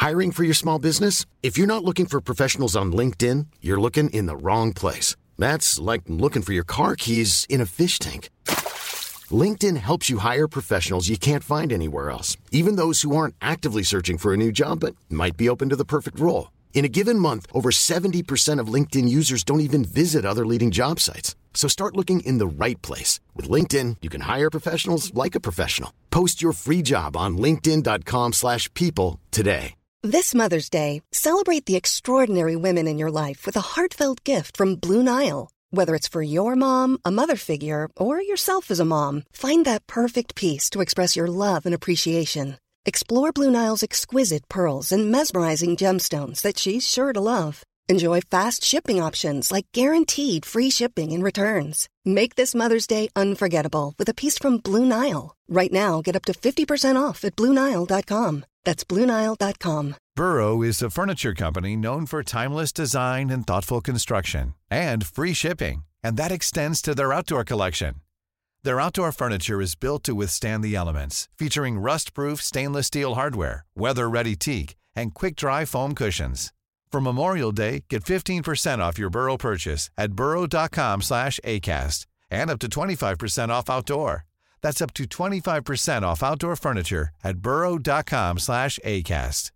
Hiring for your small business? If you're not looking for professionals on LinkedIn, you're looking in the wrong place. That's like looking for your car keys in a fish tank. LinkedIn helps you hire professionals you can't find anywhere else, even those who aren't actively searching for a new job but might be open to the perfect role. In a given month, over 70% of LinkedIn users don't even visit other leading job sites. So start looking in the right place. With LinkedIn, you can hire professionals like a professional. Post your free job on linkedin.com/people today. This Mother's Day, celebrate the extraordinary women in your life with a heartfelt gift from Blue Nile. Whether it's for your mom, a mother figure, or yourself as a mom, find that perfect piece to express your love and appreciation. Explore Blue Nile's exquisite pearls and mesmerizing gemstones that she's sure to love. Enjoy fast shipping options like guaranteed free shipping and returns. Make this Mother's Day unforgettable with a piece from Blue Nile. Right now, get up to 50% off at BlueNile.com. That's BlueNile.com. Burrow is a furniture company known for timeless design and thoughtful construction, and free shipping, and that extends to their outdoor collection. Their outdoor furniture is built to withstand the elements, featuring rust-proof stainless steel hardware, weather-ready teak, and quick-dry foam cushions. For Memorial Day, get 15% off your Burrow purchase at burrow.com/acast, and up to 25% off outdoor. That's up to 25% off outdoor furniture at burrow.com/acast.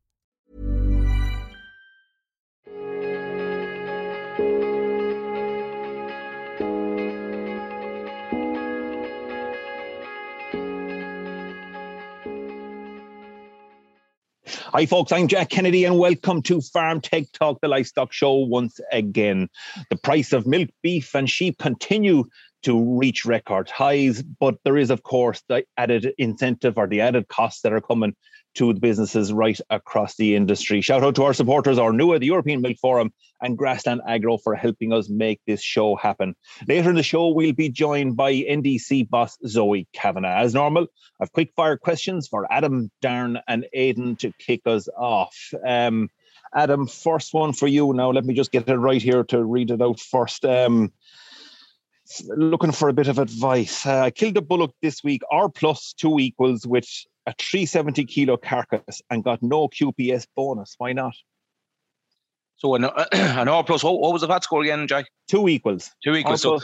Hi folks, I'm Jack Kennedy and welcome to Farm Tech Talk, the livestock show once again. The price of milk, beef and sheep continue to reach record highs, but there is of course the added incentive or the added costs that are coming to the businesses right across the industry. Shout out to our supporters, Ornua, the European Milk Forum, and Grassland Agro for helping us make this show happen. Later in the show, we'll be joined by NDC boss Zoe Kavanagh. As normal, I've quick fire questions for Adam, Darren and Aidan to kick us off. Adam, first one for you. Now, let me just get it right here to read it out first. Looking for a bit of advice. I killed a bullock this week, R plus 2 equals, with a 370 kilo carcass and got no QPS bonus. Why not? So an R plus, what was the VAT score again, Jack? 2 equals. 2 equals. So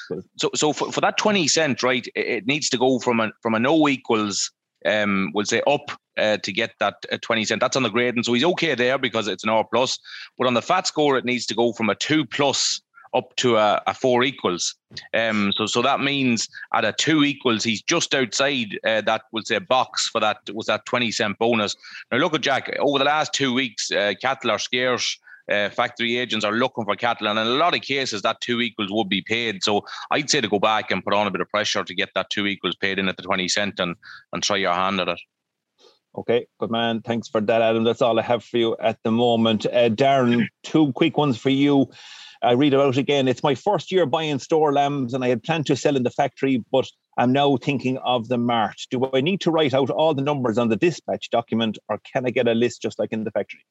for that 20 cent, right, it needs to go from a no equals, we'll say up to get that 20 cent. That's on the grading. So he's okay there because it's an R plus. But on the VAT score, it needs to go from a 2 plus up to a 4 equals. So that means at a 2 equals, he's just outside that, we'll say, box for that 20 cent bonus. Now look at Jack, over the last 2 weeks, cattle are scarce. Factory agents are looking for cattle, and in a lot of cases that 2 equals would be paid. So I'd say to go back and put on a bit of pressure to get that 2 equals paid in at the 20 cent and try your hand at it. Okay, good man. Thanks for that, Adam. That's all I have for you at the moment. Darren, 2 quick ones for you. I read about it again. It's my first year buying store lambs and I had planned to sell in the factory, but I'm now thinking of the mart. Do I need to write out all the numbers on the dispatch document or can I get a list just like in the factory?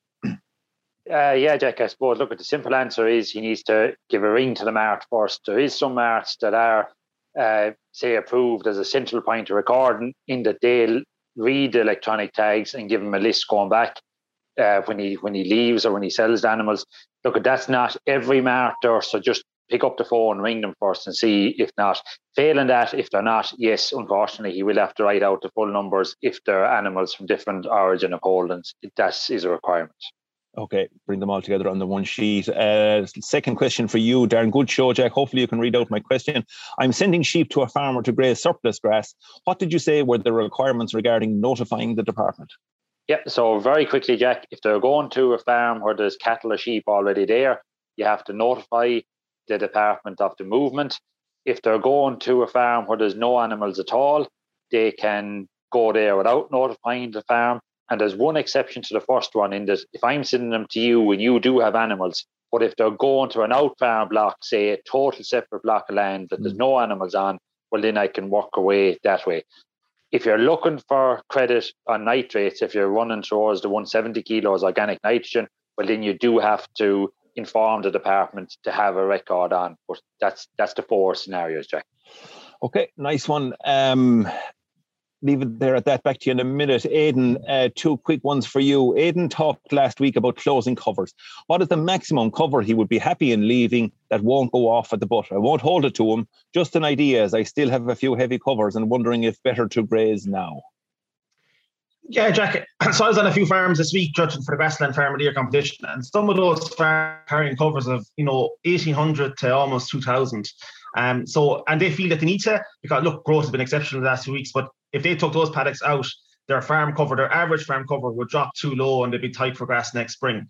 Yeah, Jack, I suppose, look, the simple answer is he needs to give a ring to the mart first. There is some marts that are, say, approved as a central point of recording in that they'll read the electronic tags and give him a list going back when he leaves or when he sells the animals. Look, that's not every marter, so just pick up the phone, ring them first and see if not. Failing that, if they're not, yes, unfortunately, he will have to write out the full numbers if they're animals from different origin of holdings. That is a requirement. Okay, bring them all together on the one sheet. Second question for you, Darren. Good show, Jack. Hopefully you can read out my question. I'm sending sheep to a farmer to graze surplus grass. What did you say were the requirements regarding notifying the department? Yeah, so very quickly, Jack, if they're going to a farm where there's cattle or sheep already there, you have to notify the department of the movement. If they're going to a farm where there's no animals at all, they can go there without notifying the farm. And there's one exception to the first one in that if I'm sending them to you and you do have animals, but if they're going to an out farm block, say a total separate block of land that there's no animals on, well, then I can work away that way. If you're looking for credit on nitrates, if you're running towards the 170 kilos organic nitrogen, well, then you do have to inform the department to have a record on. But that's the 4 scenarios, Jack. Okay, nice one. leave it there at that. Back to you in a minute. Aidan, 2 quick ones for you. Aidan talked last week about closing covers. What is the maximum cover he would be happy in leaving that won't go off at the butt? I won't hold it to him. Just an idea, as I still have a few heavy covers and wondering if better to graze now. Yeah, Jack. So I was on a few farms this week judging for the Grassland Farm of the Year competition, and some of those farms carrying covers of 1,800 to almost 2,000. And they feel that they need to, because look, growth has been exceptional the last 2 weeks. But if they took those paddocks out, their average farm cover would drop too low, and they'd be tight for grass next spring.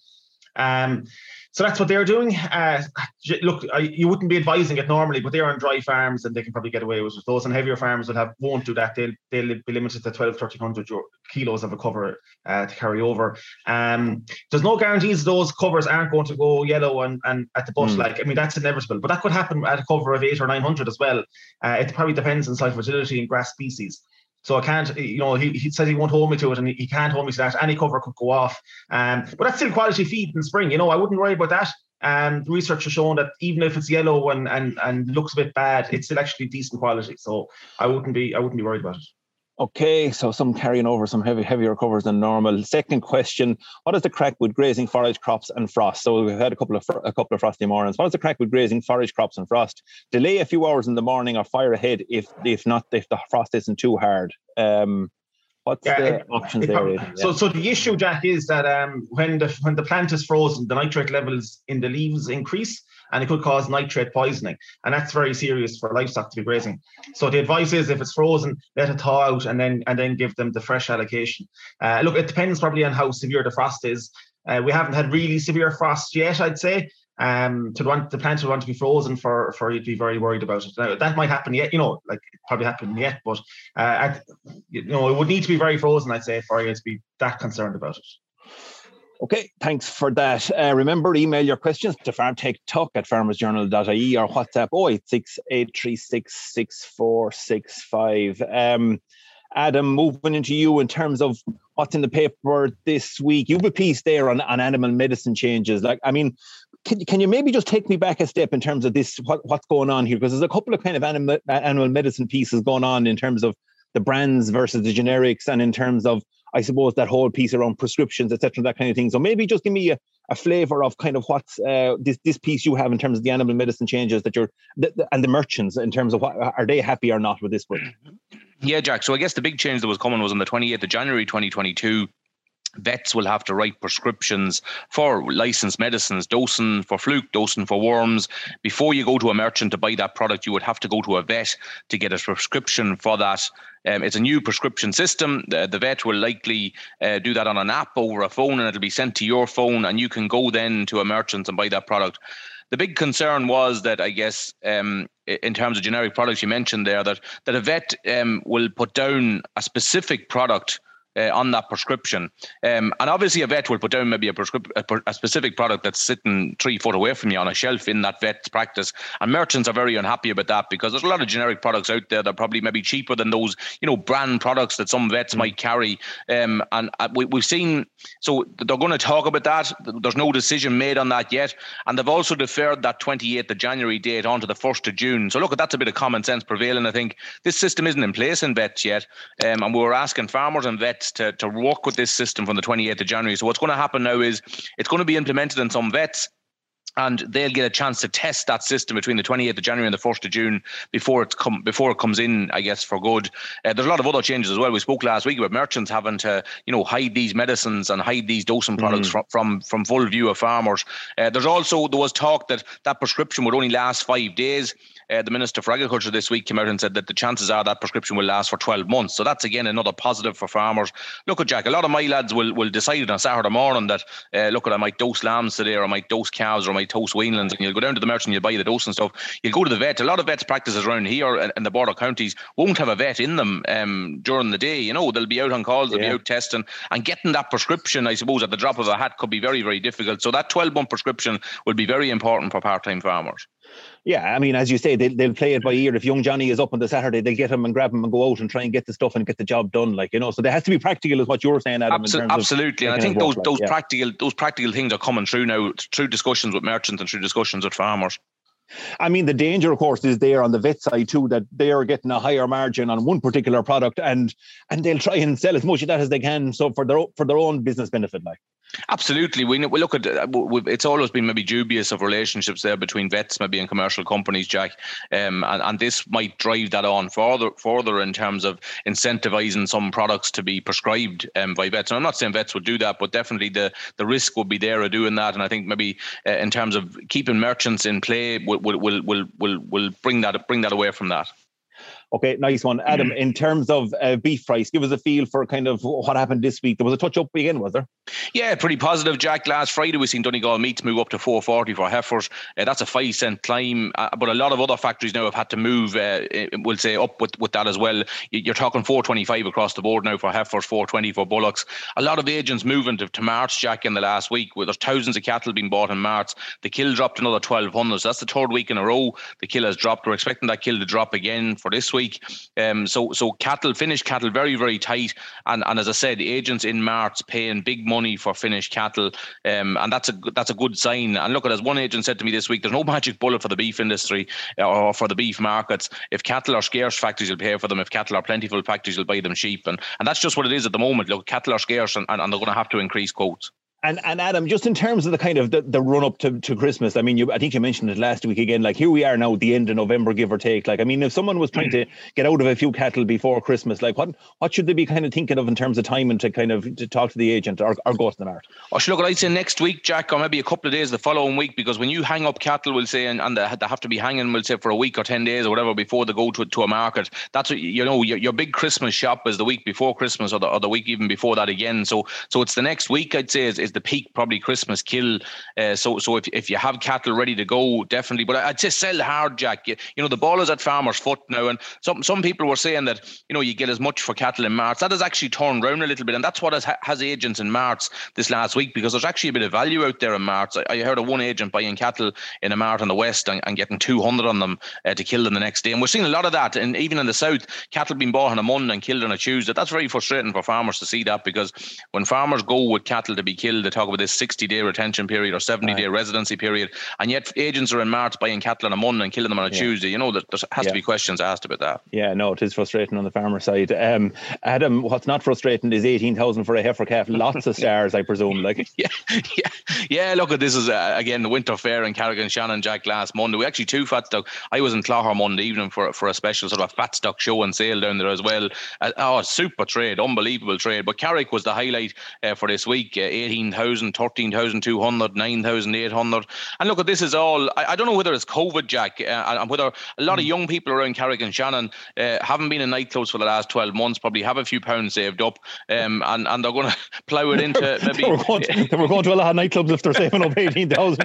So that's what they're doing. Look, you wouldn't be advising it normally, but they're on dry farms and they can probably get away with it. Those on heavier farms won't do that. They'll be limited to 1,300 kilos of a cover to carry over. There's no guarantees those covers aren't going to go yellow and at the butt. That's inevitable. But that could happen at a cover of 800 or 900 as well. It probably depends on soil fertility and grass species. So I can't, he says he won't hold me to it, and he can't hold me to that. Any cover could go off. But that's still quality feed in spring. I wouldn't worry about that. The research has shown that even if it's yellow and looks a bit bad, it's still actually decent quality. So I wouldn't be worried about it. Okay, so some carrying over some heavier covers than normal. Second question: what is the crack with grazing forage crops and frost? So we've had a couple of frosty mornings. What is the crack with grazing forage crops and frost? Delay a few hours in the morning or fire ahead if the frost isn't too hard. What's the options there? So the issue, Jack, is that when the plant is frozen, the nitrate levels in the leaves increase, and it could cause nitrate poisoning, and that's very serious for livestock to be grazing. So the advice is, if it's frozen, let it thaw out, and then give them the fresh allocation. Look, it depends probably on how severe the frost is. We haven't had really severe frost yet, I'd say. The plant would want to be frozen for you to be very worried about it. Now, that might happen yet, it probably happened yet, but it would need to be very frozen, I'd say, for you to be that concerned about it. Okay, thanks for that. Remember, email your questions to farmtechtalk@farmersjournal.ie or WhatsApp 086 836 6465. Adam, moving into you in terms of what's in the paper this week. You have a piece there on animal medicine changes. Can you maybe just take me back a step in terms of this, what's going on here? Because there's a couple of kind of animal medicine pieces going on in terms of the brands versus the generics, and in terms of, I suppose, that whole piece around prescriptions, etc., that kind of thing. So maybe just give me a flavour of kind of what's this piece you have in terms of the animal medicine changes that and the merchants, in terms of what are they happy or not with this one? Yeah, Jack. So I guess the big change that was coming was on the 28th of January 2022. Vets will have to write prescriptions for licensed medicines, dosing for fluke, dosing for worms. Before you go to a merchant to buy that product, you would have to go to a vet to get a prescription for that. It's a new prescription system. The vet will likely do that on an app over a phone, and it'll be sent to your phone, and you can go then to a merchant and buy that product. The big concern was that, I guess, in terms of generic products, you mentioned there that a vet will put down a specific product on that prescription. And obviously a vet will put down maybe a specific product that's sitting 3 foot away from you on a shelf in that vet's practice. And merchants are very unhappy about that, because there's a lot of generic products out there that are probably maybe cheaper than those, brand products that some vets might carry. And we've seen, so they're going to talk about that. There's no decision made on that yet. And they've also deferred that 28th of January date on to the 1st of June. So look, that's a bit of common sense prevailing. I think this system isn't in place in vets yet. And we were asking farmers and vets to work with this system from the 28th of January. So what's going to happen now is it's going to be implemented in some vets, and they'll get a chance to test that system between the 28th of January and the 1st of June before it comes in, I guess, for good. There's a lot of other changes as well. We spoke last week about merchants having to, hide these medicines and hide these dosing products from full view of farmers. There was talk that prescription would only last 5 days. The Minister for Agriculture this week came out and said that the chances are that prescription will last for 12 months. So that's, again, another positive for farmers. Look, Jack, a lot of my lads will decide on a Saturday morning that, I might dose lambs today, or I might dose calves, or I might dose weanlings, and you'll go down to the merchant and you'll buy the dose and stuff. You'll go to the vet. A lot of vets practices around here and the border counties won't have a vet in them during the day. They'll be out on calls, they'll be out testing, and getting that prescription, I suppose, at the drop of a hat could be very, very difficult. So that 12-month prescription will be very important for part-time farmers. Yeah, I mean, as you say, they'll play it by ear. If young Johnny is up on the Saturday, they'll get him and grab him and go out and try and get the stuff and get the job done. So there has to be practical, is what you were saying, Adam. Absolutely, and I think those practical things are coming through now through discussions with merchants and through discussions with farmers. I mean, the danger, of course, is there on the vet side too, that they are getting a higher margin on one particular product, and they'll try and sell as much of that as they can, so for their own business benefit, like. Absolutely. We look at it's always been maybe dubious of relationships there between vets maybe and commercial companies, Jack, and this might drive that on further in terms of incentivizing some products to be prescribed by vets. And I'm not saying vets would do that, but definitely the risk would be there of doing that. And I think maybe in terms of keeping merchants in play will bring that away from that. Okay, nice one. Adam, in terms of beef price, give us a feel for kind of what happened this week. There was a touch up again, was there? Yeah, pretty positive, Jack. Last Friday, we've seen Donegal meats move up to $4.40 for heifers. That's a 5-cent climb, but a lot of other factories now have had to move, we'll say, up with that as well. You're talking $4.25 across the board now for heifers, $4.20 for bullocks. A lot of agents moving to March, Jack, in the last week, where there's thousands of cattle being bought in March. The kill dropped another 1,200, so that's the third week in a row the kill has dropped. We're expecting that kill to drop again for this week. So finished cattle very, very tight, and as I said, agents in March paying big money for finished cattle, and that's a good sign. And look, as one agent said to me this week, there's no magic bullet for the beef industry or for the beef markets. If cattle are scarce, factories will pay for them. If cattle are plentiful, factories will buy them cheap, and that's just what it is at the moment. Look, cattle are scarce, and they're going to have to increase quotes. And Adam, just in terms of the kind of the run up to Christmas, I mean, I think you mentioned it last week again. Like, here we are now at the end of November, give or take. Like, I mean, if someone was trying to get out of a few cattle before Christmas, like what should they be kind of thinking of in terms of timing to kind of to talk to the agent or go to the mart? Oh, look, I'd say next week, Jack, or maybe a couple of days the following week, because when you hang up cattle, we'll say, and they have to be hanging, we'll say, for a week or 10 days or whatever before they go to a market. That's what, your big Christmas shop is the week before Christmas or the week even before that again. So it's the next week, I'd say, is the peak probably Christmas kill. So if you have cattle ready to go, definitely. But I'd say sell hard, Jack. The ball is at farmer's foot now, and some people were saying that you get as much for cattle in March. That has actually turned around a little bit, and that's what has agents in March this last week, because there's actually a bit of value out there in March. I heard of one agent buying cattle in a mart in the west and getting 200 on them to kill them the next day. And we're seeing a lot of that, and even in the south, cattle being bought on a Monday and killed on a Tuesday. That's very frustrating for farmers to see that, because when farmers go with cattle to be killed, they talk about this 60-day retention period or 70-day residency period, and yet agents are in March buying cattle on a Monday and killing them on a Tuesday. There has to be questions asked about that. Yeah, no, it is frustrating on the farmer side. Adam, what's not frustrating is 18,000 for a heifer calf. Lots of stars, I presume. Yeah. Look, this is again the winter fair in Carrick-on-Shannon, Jack, last Monday. We actually two fat stock. I was in Clogher Monday evening for a special sort of a fat stock show and sale down there as well. Super trade, unbelievable trade. But Carrick was the highlight for this week. 18,000, 13,200, 9,800. And look, this is all, I don't know whether it's COVID, Jack, and whether a lot of young people around Carrick-on-Shannon haven't been in nightclubs for the last 12 months, probably have a few pounds saved up, and they're going to plough it into maybe... they were going to a lot of nightclubs if they're saving up 18,000.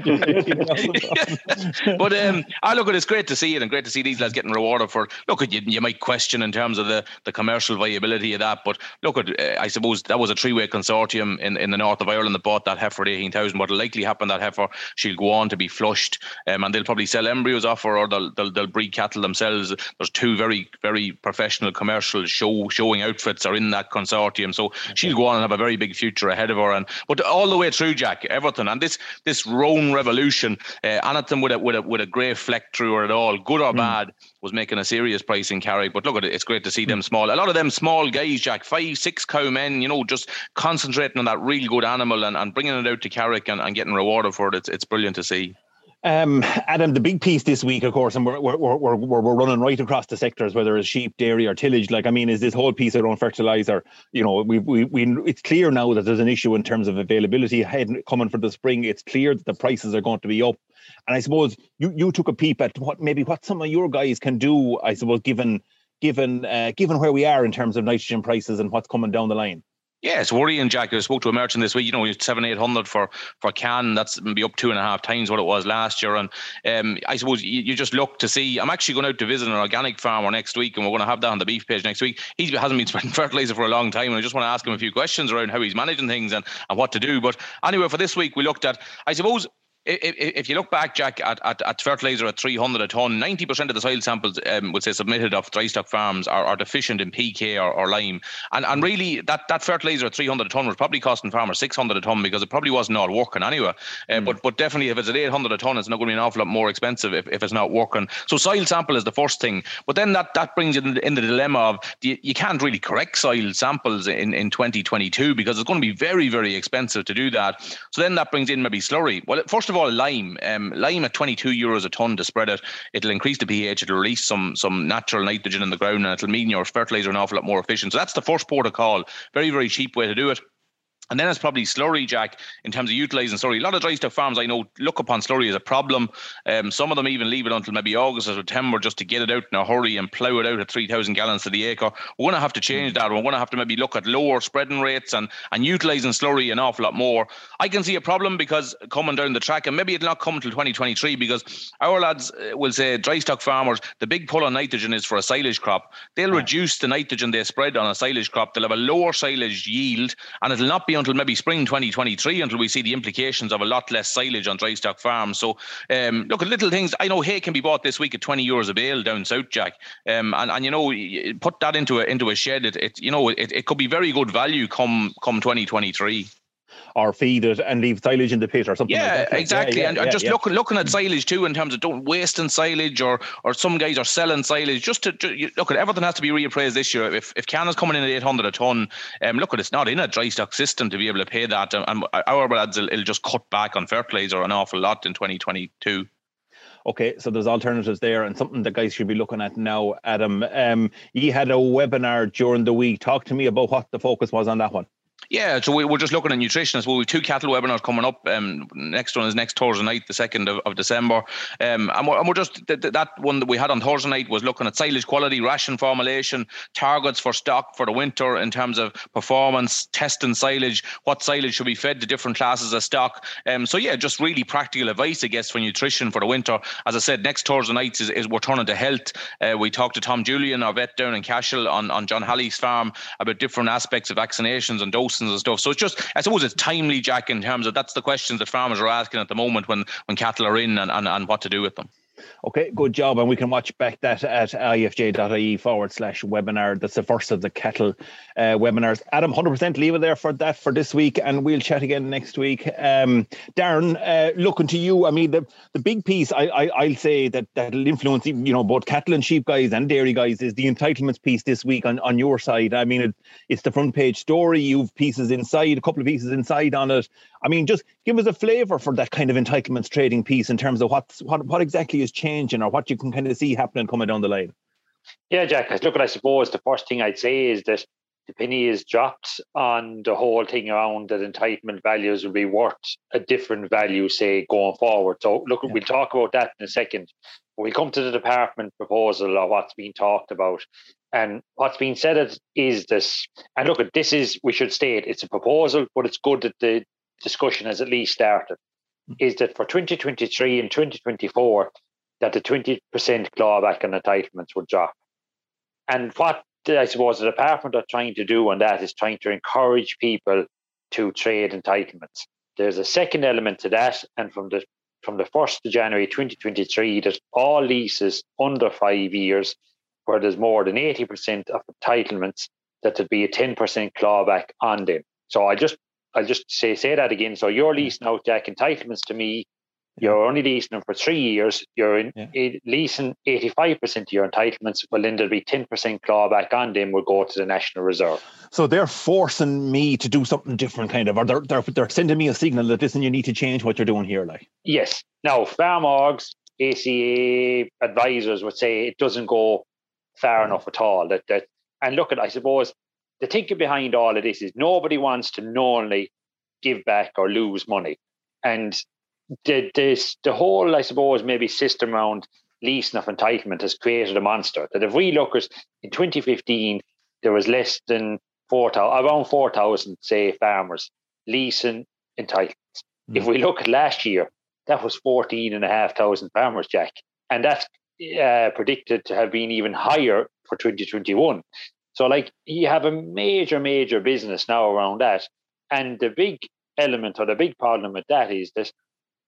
But look, it's great to see it, and great to see these lads getting rewarded for... Look, you might question in terms of the commercial viability of that, but look, I suppose that was a three-way consortium in the north of Ireland that bought that heifer at 18,000. What'll likely happen, that heifer, she'll go on to be flushed, and they'll probably sell embryos off her, or they'll breed cattle themselves. There's two very, very professional commercial showing outfits are in that consortium, so she'll go on and have a very big future ahead of her. But all the way through, Jack, Everton and this Roan revolution, anything with a grey fleck through her at all, good or bad, was making a serious price in Carrick. But look at it, it's great to see them small. A lot of them small guys, Jack, 5-6 cow men, just concentrating on that real good animal and bringing it out to Carrick and getting rewarded for it. It's brilliant to see. Adam, the big piece this week, of course, and we're running right across the sectors, whether it's sheep, dairy, or tillage. Is this whole piece around fertilizer. It's clear now that there's an issue in terms of availability coming for the spring. It's clear that the prices are going to be up, and I suppose you took a peep at what some of your guys can do. I suppose given where we are in terms of nitrogen prices and what's coming down the line. Yeah, it's worrying, Jack. I spoke to a merchant this week. 700-800 for CAN. That's maybe up 2.5 times what it was last year. And I suppose you just look to see. I'm actually going out to visit an organic farmer next week, and we're going to have that on the beef page next week. He hasn't been spending fertilizer for a long time, and I just want to ask him a few questions around how he's managing things and what to do. But anyway, for this week, we looked at, I suppose, If you look back, Jack, at fertiliser at 300 a tonne, 90% of the soil samples would say submitted of dry stock farms are deficient in PK or lime. And really, that fertiliser at 300 a tonne was probably costing farmers 600 a tonne because it probably wasn't all working anyway. But definitely, if it's at 800 a tonne, it's not going to be an awful lot more expensive if it's not working. So soil sample is the first thing. But then that brings it in the dilemma of you can't really correct soil samples in 2022 because it's going to be very, very expensive to do that. So then that brings in maybe slurry. Well, first of all, lime. Lime at €22 a tonne to spread it. It'll increase the pH. It'll release some natural nitrogen in the ground, and it'll mean your fertiliser an awful lot more efficient. So that's the first port of call. Very, very cheap way to do it. And then it's probably slurry, Jack, in terms of utilising slurry. A lot of dry stock farms I know look upon slurry as a problem. Some of them even leave it until maybe August or September just to get it out in a hurry and plough it out at 3,000 gallons to the acre. We're going to have to change that. We're going to have to maybe look at lower spreading rates and utilising slurry an awful lot more. I can see a problem because coming down the track, and maybe it'll not come until 2023 because our lads will say, dry stock farmers, the big pull on nitrogen is for a silage crop. They'll reduce the nitrogen they spread on a silage crop. They'll have a lower silage yield, and it'll not be until maybe spring 2023 until we see the implications of a lot less silage on dry stock farms. So look at little things. I know hay can be bought this week at €20 a bale down south, Jack, and you know, put that into a shed. It could be very good value come 2023. Or feed it and leave silage in the pit or something like that. Yeah, exactly. And just looking at silage too, in terms of don't wasting silage, or some guys are selling silage. Just to look at everything has to be reappraised this year. If Canada's coming in at 800 a tonne, look at it's not in a dry stock system to be able to pay that. And our lads will just cut back on fertiliser an awful lot in 2022. Okay, so there's alternatives there, and something that guys should be looking at now, Adam. You had a webinar during the week. Talk to me about what the focus was on that one. Yeah, so we're just looking at nutrition. So we have 2 cattle webinars coming up. Next one is next Thursday night, the 2nd of December. And we're just, that one that we had on Thursday night was looking at silage quality, ration formulation, targets for stock for the winter in terms of performance, testing silage, what silage should be fed to different classes of stock. So yeah, just really practical advice, I guess, for nutrition for the winter. As I said, next Thursday night is we're turning to health. We talked to Tom Julian, our vet down in Cashel on John Halley's farm about different aspects of vaccinations and dosing and stuff. So it's just, I suppose it's timely, Jack, in terms of that's the questions that farmers are asking at the moment when cattle are in and what to do with them. Okay, good job. And we can watch back that at ifj.ie/webinar. That's the first of the cattle webinars. Adam, 100% leave it there for that for this week, and we'll chat again next week. Darren, looking to you, I mean, the big piece I'll say that'll influence, both cattle and sheep guys and dairy guys is the entitlements piece this week on your side. I mean, it's the front page story. You've pieces inside, a couple of pieces inside on it. I mean, just give us a flavour for that kind of entitlements trading piece in terms of what exactly is changing or what you can kind of see happening coming down the line. Yeah, Jack, look, I suppose the first thing I'd say is that the penny is dropped on the whole thing around that entitlement values will be worth a different value, say, going forward. So look, we'll talk about that in a second. We'll come to the department proposal or what's being talked about. And what's being said is this, and look, we should state, it's a proposal, but it's good that the discussion has at least started, is that for 2023 and 2024, that the 20% clawback on entitlements would drop. And what I suppose the department are trying to do on that is trying to encourage people to trade entitlements. There's a second element to that, and from the 1st of January 2023, that all leases under 5 years where there's more than 80% of entitlements, that there'd be a 10% clawback on them. So I'll just say that again. So your lease now, Jack, entitlements to me, you're only leasing them for 3 years. You're leasing 85% of your entitlements. Well, then there'll be 10% clawback on them will go to the National Reserve. So they're forcing me to do something different, kind of, or they're sending me a signal that listen, you need to change what you're doing here, like. Yes. Now, farm orgs, ACA advisors would say it doesn't go far enough at all. And look at, I suppose, the thinking behind all of this is nobody wants to knowingly give back or lose money. And the whole, I suppose, maybe system around leasing of entitlement has created a monster. That if we look at, in 2015, there was less than around 4,000, say, farmers leasing entitlements. If we look at last year, that was 14,500 farmers, Jack. And that's predicted to have been even higher for 2021. So, like, you have a major, major business now around that. And the big element or the big problem with that is that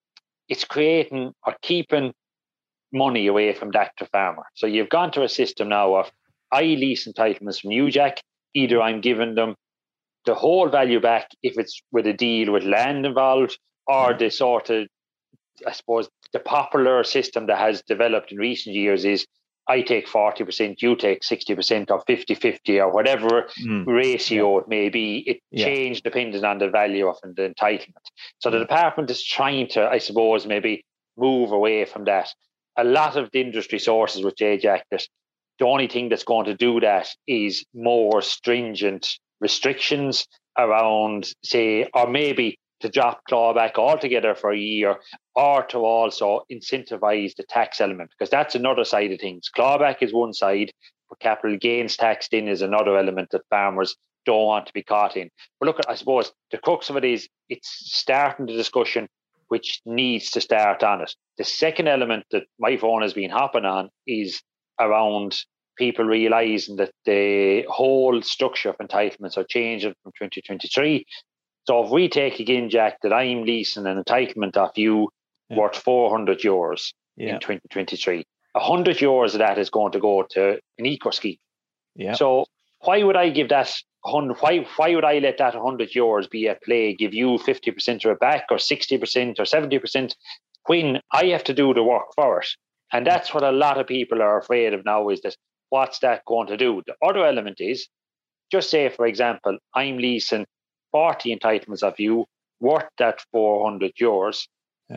it's creating or keeping money away from that to farmer. So you've gone to a system now of I lease entitlements from you, Jack. Either I'm giving them the whole value back if it's with a deal with land involved, or the sort of, I suppose, the popular system that has developed in recent years is I take 40%, you take 60%, or 50-50, or whatever ratio it may be. It changed depending on the value of the entitlement. So the department is trying to, I suppose, maybe move away from that. A lot of the industry sources would say, Jack, that the only thing that's going to do that is more stringent restrictions around, say, or maybe to drop clawback altogether for a year, or to also incentivize the tax element, because that's another side of things. Clawback is one side, but capital gains taxed in is another element that farmers don't want to be caught in. But look, I suppose the crux of it is it's starting the discussion which needs to start on it. The second element that my phone has been hopping on is around people realising that the whole structure of entitlements are changing from 2023. So if we take again, Jack, that I'm leasing an entitlement off you worth €400 in 2023, €100 of that is going to go to an eco scheme. Yeah. So why would I give that why would I let that €100 be at play, give you 50% of it back, or 60% or 70%, when I have to do the work for it? And that's what a lot of people are afraid of now, is that what's that going to do? The other element is, just say, for example, I'm leasing 40 entitlements of you worth that €400.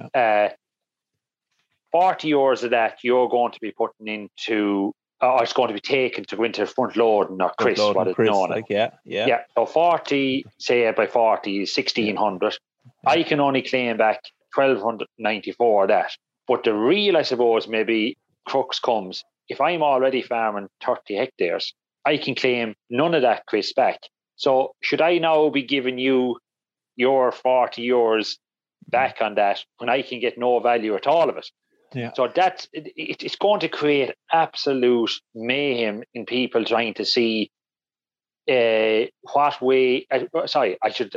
€40 of that you're going to be putting into, or it's going to be taken to go into front loading or Chris, what it's known. Like, So 40, say by 40 is 1,600. I can only claim back 1,294 of that. But the real, I suppose, maybe crux comes, if I'm already farming 30 hectares, I can claim none of that, Chris, back. So should I now be giving you your €40 back on that when I can get no value at all of it? Yeah. So that's it's going to create absolute mayhem in people trying to see what way. I should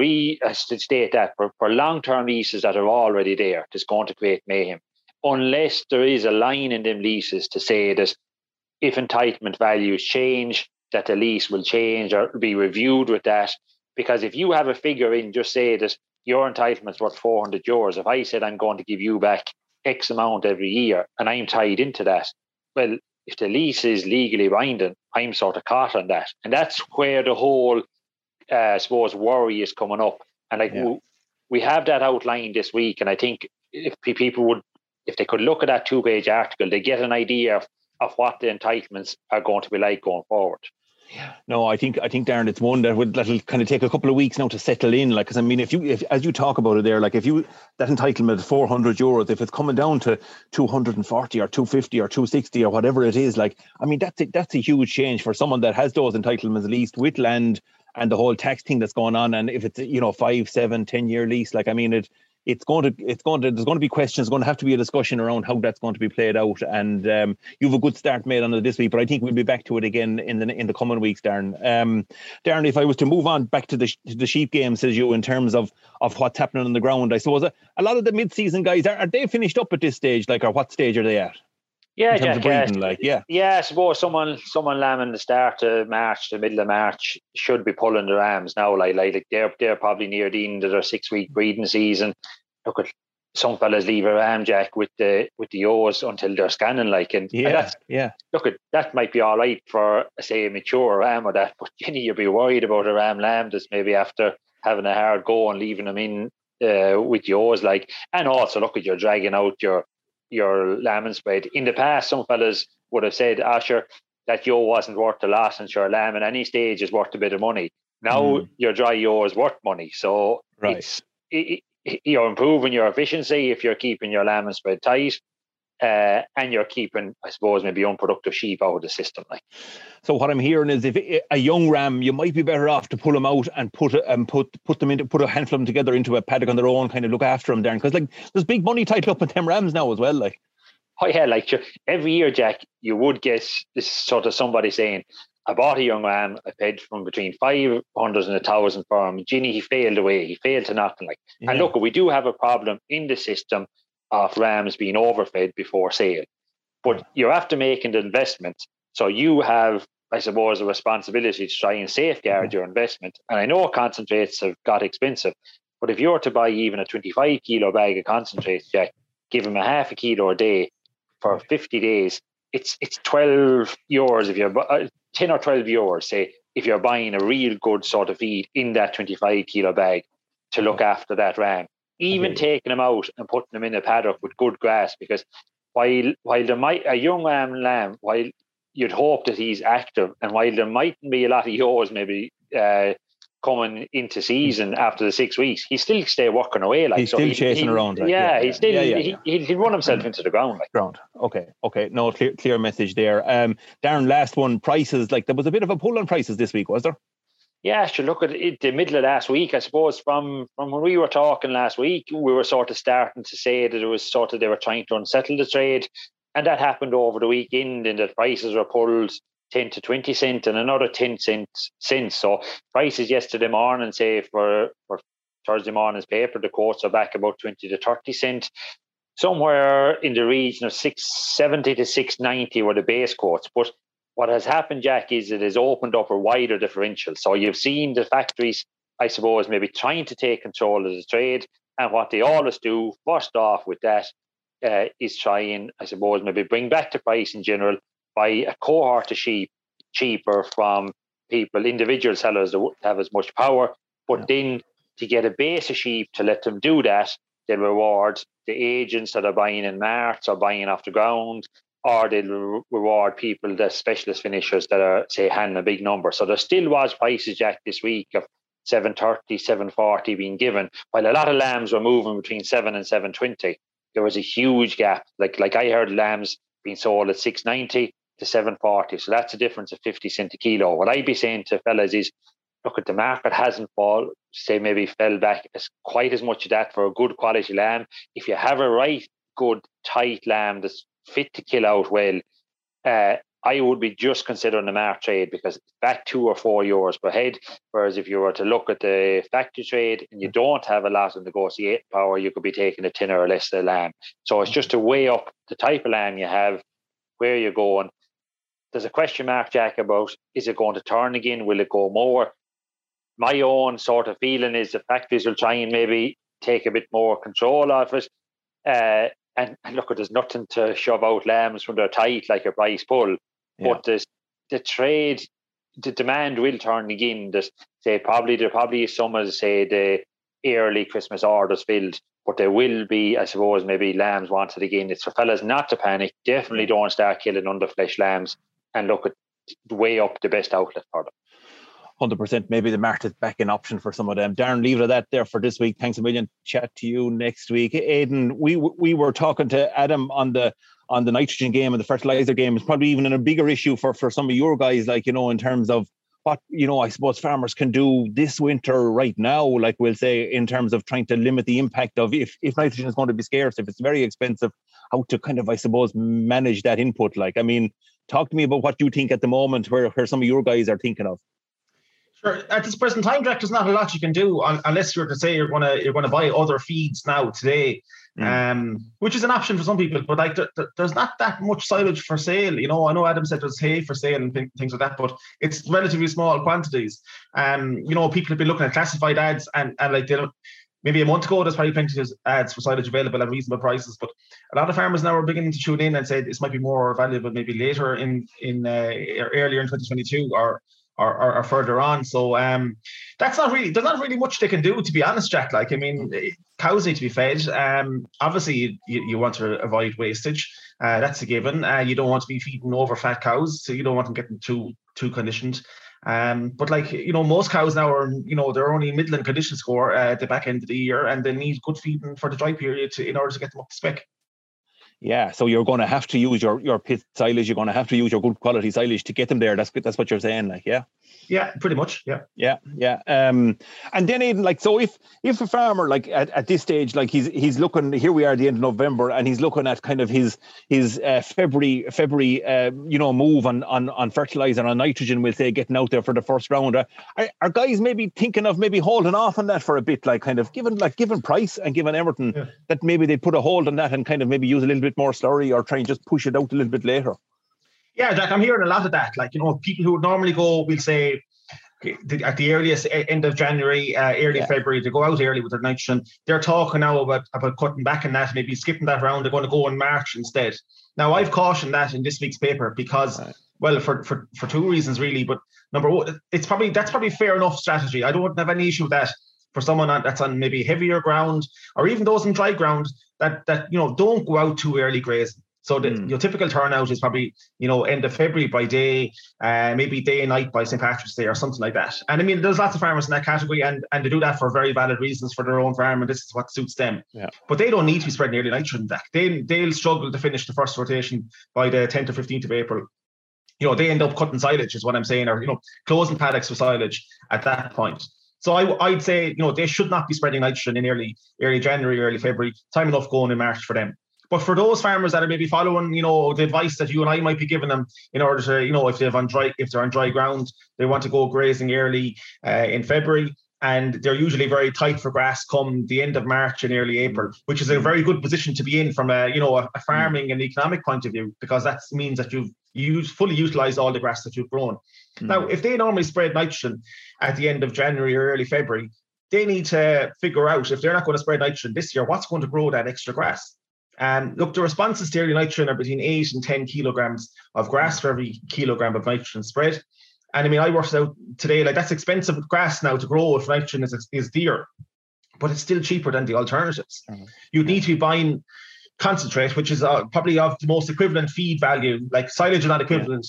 state that for long-term leases that are already there, it's going to create mayhem, unless there is a line in them leases to say that if entitlement values change, that the lease will change or be reviewed with that. Because if you have a figure in, just say that your entitlement's worth €400, if I said I'm going to give you back X amount every year and I'm tied into that, well, if the lease is legally binding, I'm sort of caught on that. And that's where the whole, I suppose, worry is coming up. And we have that outlined this week. And I think if people would, if they could look at that 2-page article, they get an idea of what the entitlements are going to be like going forward. No, I think Darren, it's one that'll kind of take a couple of weeks now to settle in. Like, 'cause I mean, if as you talk about it there, like if you, that entitlement €400, if it's coming down to 240 or 250 or 260 or whatever it is, like, I mean, that's a huge change for someone that has those entitlements leased with land and the whole tax thing that's going on. And if it's 5, 7, 10-year lease, like, I mean, there's going to be questions. There's going to have to be a discussion around how that's going to be played out. And you have a good start made on it this week, but I think we'll be back to it again in the coming weeks, Darren. Darren, if I was to move on back to the sheep game, says you, in terms of what's happening on the ground, I suppose a lot of the mid-season guys, are they finished up at this stage, like, or what stage are they at? Yeah, Jack, I suppose someone lambing the start of March, the middle of March, should be pulling the rams now. Like they're probably near the end of their 6-week breeding season. Look at some fellas leave a ram, Jack, with the O's until they're scanning, like, and look at that might be all right for, say, a mature ram or that, but you'd be worried about a ram lamb that's maybe after having a hard go and leaving them in with the O's, like, and also look at, you're dragging out your lambing spread. In the past, some fellas would have said, sure, that yo wasn't worth the loss, and sure, lamb at any stage is worth a bit of money. Now your dry yo is worth money. So you're improving your efficiency if you're keeping your lambing spread tight, and you're keeping, I suppose, maybe unproductive sheep out of the system. Like, so what I'm hearing is, if a young ram, you might be better off to pull them out and put a handful of them together into a paddock on their own, kind of look after them, Darren, because like there's big money tied up with them rams now as well. Like, oh yeah, like every year, Jack, you would get this sort of somebody saying, I bought a young ram, I paid from between 500 and 1,000 for him. Ginny, he failed away. He failed to nothing. Like, and look, we do have a problem in the system of rams being overfed before sale. But you're after making the investment. So you have, I suppose, a responsibility to try and safeguard your investment. And I know concentrates have got expensive, but if you were to buy even a 25 kilo bag of concentrates, Jack, give them a half a kilo a day for 50 days, it's €12 if you're 10 or 12 euros, say, if you're buying a real good sort of feed in that 25 kilo bag to look after that ram. Even taking them out and putting them in a paddock with good grass, because while there might a young lamb, while you'd hope that he's active, and while there mightn't be a lot of yours maybe coming into season after the 6 weeks, he still stay working away. Like, he's still chasing around. Like, he'll run himself into the ground. Like. Okay. No, clear message there. Darren, last one, prices. Like, there was a bit of a pull on prices this week, was there? Yeah, sure. Look at it, the middle of last week, I suppose, from when we were talking last week, we were sort of starting to say that it was sort of they were trying to unsettle the trade. And that happened over the weekend, and that prices were pulled 10 to 20 cents and another 10 cents. So prices yesterday morning, say for Thursday morning's paper, the quotes are back about 20 to 30 cents. Somewhere in the region of 670 to 690 were the base quotes. But what has happened, Jack, is it has opened up a wider differential. So you've seen the factories, I suppose, maybe trying to take control of the trade. And what they always do, first off with that, is try and, I suppose, maybe bring back the price in general, buy a cohort of sheep cheaper from people, individual sellers that have as much power. But then to get a base of sheep to let them do that, they'll reward the agents that are buying in marts or buying off the ground, or they'll reward people, the specialist finishers that are, say, handing a big number. So there still was prices, Jack, this week of 730, 740 being given, while a lot of lambs were moving between 7 and 720. There was a huge gap. Like I heard lambs being sold at 690 to 740. So that's a difference of 50 cents a kilo. What I'd be saying to fellas is, look, at the market hasn't fell back as quite as much of that for a good quality lamb. If you have a right good tight lamb that's fit to kill out well, I would be just considering the mart trade, because it's back €2 or €4 per head. Whereas if you were to look at the factory trade and you don't have a lot of negotiating power, you could be taking a 10 or less of lamb. So it's just to weigh up the type of lamb you have, where you're going. There's a question mark, Jack, about, is it going to turn again? Will it go more? My own sort of feeling is the factories will try and maybe take a bit more control of it. And look, there's nothing to shove out lambs when they're tight like a price pull. Yeah. But the trade, the demand will turn again. There probably is some of, say, the early Christmas orders filled, but there will be, I suppose, maybe lambs wanted again. It's for fellas not to panic. Definitely don't start killing underflesh lambs, and look at way up the best outlet for them. 100%. Maybe the mart is back an option for some of them. Darren, leave it at that there for this week. Thanks a million. Chat to you next week. Aidan, we were talking to Adam on the nitrogen game and the fertilizer game. It's probably even a bigger issue for some of your guys, like, you know, in terms of what, you know, I suppose farmers can do this winter right now, like we'll say, in terms of trying to limit the impact of if nitrogen is going to be scarce, if it's very expensive, how to kind of, I suppose, manage that input. Like, I mean, talk to me about what you think at the moment, where some of your guys are thinking of. Sure. At this present time, Jack, there's not a lot you can do unless you're to say you're gonna buy other feeds now today, which is an option for some people. But like, there's not that much silage for sale. You know, I know Adam said there's hay for sale and things like that, but it's relatively small quantities. You know, people have been looking at classified ads and like they don't. Maybe a month ago, there's probably plenty of ads for silage available at reasonable prices, but a lot of farmers now are beginning to tune in and say this might be more valuable maybe later in earlier in 2022 or further on. So there's not really much they can do, to be honest, Jack. Like, I mean, cows need to be fed. Obviously, you want to avoid wastage. That's a given. You don't want to be feeding over fat cows, so you don't want them getting too conditioned. But like, you know, most cows now are, you know, they're only middling condition score at the back end of the year, and they need good feeding for the dry period in order to get them up to spec. Yeah, so you're going to have to use your pit silage. You're going to have to use your good quality silage to get them there. That's what you're saying, like, yeah. Yeah, pretty much. Yeah. And then Aidan, like, so if a farmer, like at this stage, like he's looking, here we are at the end of November, and he's looking at kind of his February move on fertilizer, on nitrogen, we'll say, getting out there for the first round. Are guys maybe thinking of maybe holding off on that for a bit, like kind of given Price and given Everton that maybe they put a hold on that and kind of maybe use a little bit more slurry, or try and just push it out a little bit later? Yeah, Jack, I'm hearing a lot of that. Like, people who would normally go, we'll say, at the earliest end of January, early February, to go out early with their nitrogen. They're talking now about cutting back on that, maybe skipping that round. They're going to go in March instead. Now, I've cautioned that in this week's paper because, well, for two reasons really. But number one, that's probably fair enough strategy. I don't have any issue with that for someone that's on maybe heavier ground, or even those in dry ground that don't go out too early grazing. So your typical turnout is probably, end of February by day, maybe day and night by St. Patrick's Day or something like that. And I mean, there's lots of farmers in that category, and they do that for very valid reasons for their own farm, and this is what suits them. Yeah. But they don't need to be spreading early nitrogen back. They'll struggle to finish the first rotation by the 10th or 15th of April. They end up cutting silage, is what I'm saying, or closing paddocks with silage at that point. So I'd say, they should not be spreading nitrogen in early January, early February. Time enough going in March for them. But for those farmers that are maybe following, the advice that you and I might be giving them in order to, if they're on dry ground, they want to go grazing early in February, and they're usually very tight for grass come the end of March and early April, which is a very good position to be in from a farming and economic point of view, because that means that you've fully utilised all the grass that you've grown. Now, if they normally spread nitrogen at the end of January or early February, they need to figure out, if they're not going to spread nitrogen this year, what's going to grow that extra grass. Look, the responses to early nitrogen are between 8 and 10 kilograms of grass for every kilogram of nitrogen spread. And I mean, I worked out today, like, that's expensive grass now to grow if nitrogen is dear, but it's still cheaper than the alternatives. You'd need to be buying concentrate, which is probably of the most equivalent feed value. Like, silage is not equivalent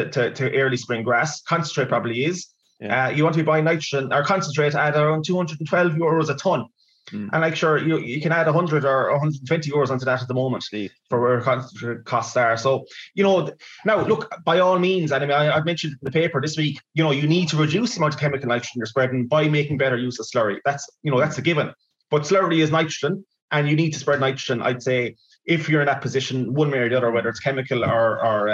to early spring grass. Concentrate probably is. You want to be buying nitrogen or concentrate at around €212 a ton. And like, sure, you can add 100 or 120 euros onto that at the moment for where concentrate costs are. So, now look, by all means, and I mean, I've mentioned in the paper this week, you need to reduce the amount of chemical nitrogen you're spreading by making better use of slurry. That's a given. But slurry is nitrogen, and you need to spread nitrogen, I'd say, if you're in that position, one way or the other, whether it's chemical or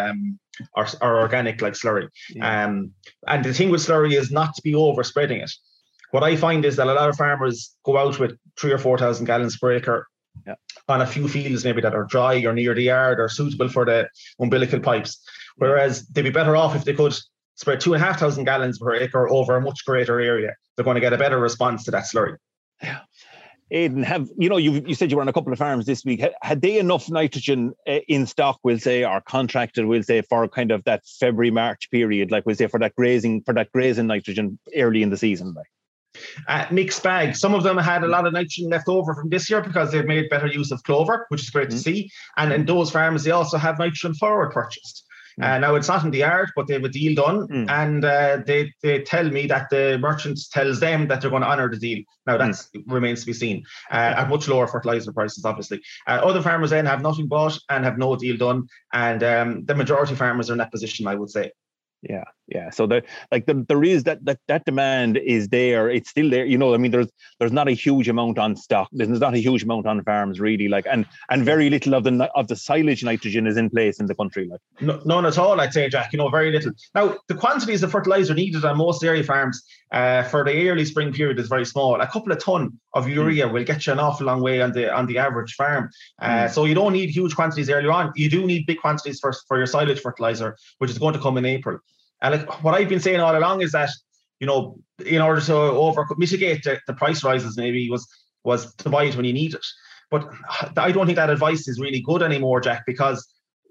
organic like slurry. And the thing with slurry is not to be over spreading it. What I find is that a lot of farmers go out with 3,000 or 4,000 gallons per acre on a few fields maybe that are dry or near the yard or suitable for the umbilical pipes, whereas they'd be better off if they could spread 2,500 gallons per acre over a much greater area. They're going to get a better response to that slurry. Yeah. Aidan, you said you were on a couple of farms this week. Had they enough nitrogen in stock, we'll say, or contracted, we'll say, for kind of that February, March period, like we'll say for that grazing nitrogen early in the season? Like? Mixed bag. Some of them had a lot of nitrogen left over from this year because they've made better use of clover, which is great to see. And in those farms, they also have nitrogen forward purchased. Now, it's not in the yard, but they have a deal done. And they tell me that the merchant tells them that they're going to honour the deal. Now, that remains to be seen at much lower fertiliser prices, obviously. Other farmers then have nothing bought and have no deal done. And the majority of farmers are in that position, I would say. Yeah. So there is that demand is there. It's still there. I mean, there's not a huge amount on stock. There's not a huge amount on farms really. Like, and very little of the silage nitrogen is in place in the country. Like, none at all, I'd say, Jack. Very little. Now, the quantities of fertilizer needed on most dairy farms for the early spring period is very small. A couple of ton of urea will get you an awful long way on the average farm. So you don't need huge quantities earlier on. You do need big quantities for your silage fertilizer, which is going to come in April. And what I've been saying all along is that, in order to mitigate the price rises, maybe was to buy it when you need it. But I don't think that advice is really good anymore, Jack, because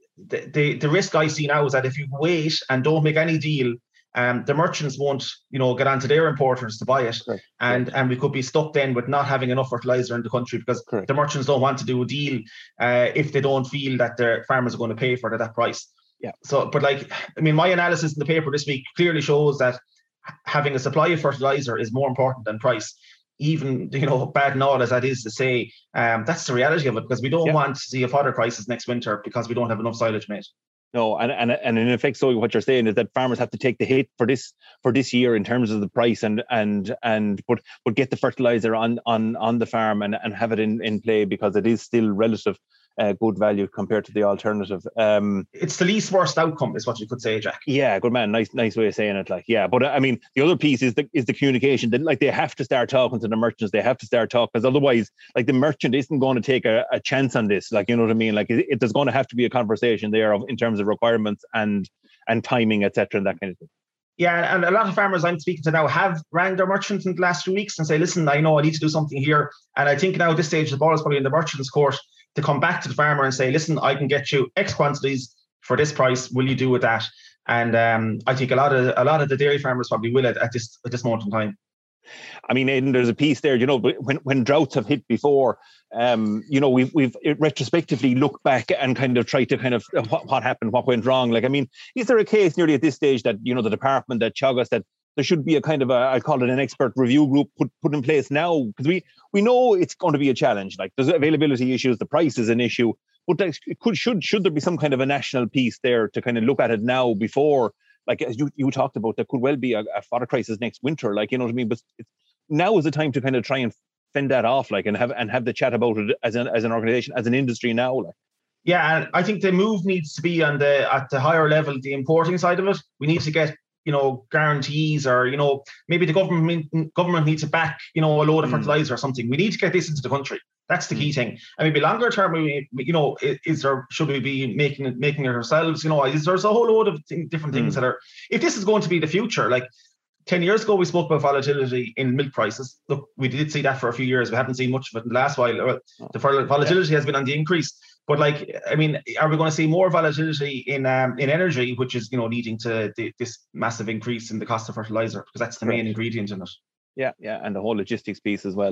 the risk I see now is that if you wait and don't make any deal, the merchants won't, get onto their importers to buy it. And we could be stuck then with not having enough fertilizer in the country because the merchants don't want to do a deal if they don't feel that their farmers are going to pay for it at that price. Yeah. So, but my analysis in the paper this week clearly shows that having a supply of fertilizer is more important than price. even, bad and all as that is to say, that's the reality of it, because we don't want to see a fodder crisis next winter because we don't have enough silage made. No, and in effect, so what you're saying is that farmers have to take the hit for this year in terms of the price and but get the fertilizer on the farm and have it in play, because it is still relative good value compared to the alternative. It's the least worst outcome, is what you could say, Jack. Yeah, good man. Nice way of saying it. But I mean, the other piece is the communication. That they have to start talking to the merchants. They have to start talking, because otherwise, the merchant isn't going to take a chance on this. You know what I mean? There's going to have to be a conversation there in terms of requirements and timing, etc., and that kind of thing. Yeah, and a lot of farmers I'm speaking to now have rang their merchants in the last 2 weeks and say, listen, I know I need to do something here. And I think now at this stage, the ball is probably in the merchant's court to come back to the farmer and say, listen, I can get you X quantities for this price. Will you do with that? And I think a lot of the dairy farmers probably will at this moment in time. I mean, Aidan, there's a piece there, when droughts have hit before, we've retrospectively looked back and kind of tried to what happened, what went wrong. I mean, is there a case nearly at this stage that, the department, that Teagasc, that there should be a kind of I call it an expert review group put in place now? Because we know it's going to be a challenge. There's availability issues, the price is an issue, but should there be some kind of a national piece there to kind of look at it now before, as you talked about, there could well be a fodder crisis next winter, you know what I mean? But now is the time to kind of try and fend that off, and have the chat about it as an organization, as an industry now. Yeah, and I think the move needs to be at the higher level, the importing side of it. We need to get guarantees, or maybe the government needs to back a load of fertilizer or something. We need to get this into the country. That's the key thing. And maybe longer term, should we be making it ourselves? There's a whole load of different things that are. If this is going to be the future, 10 years ago, we spoke about volatility in milk prices. Look, we did see that for a few years. We haven't seen much of it in the last while. The volatility has been on the increase. But are we going to see more volatility in energy, which is leading to this massive increase in the cost of fertilizer, because that's the main ingredient in it. Yeah, and the whole logistics piece as well.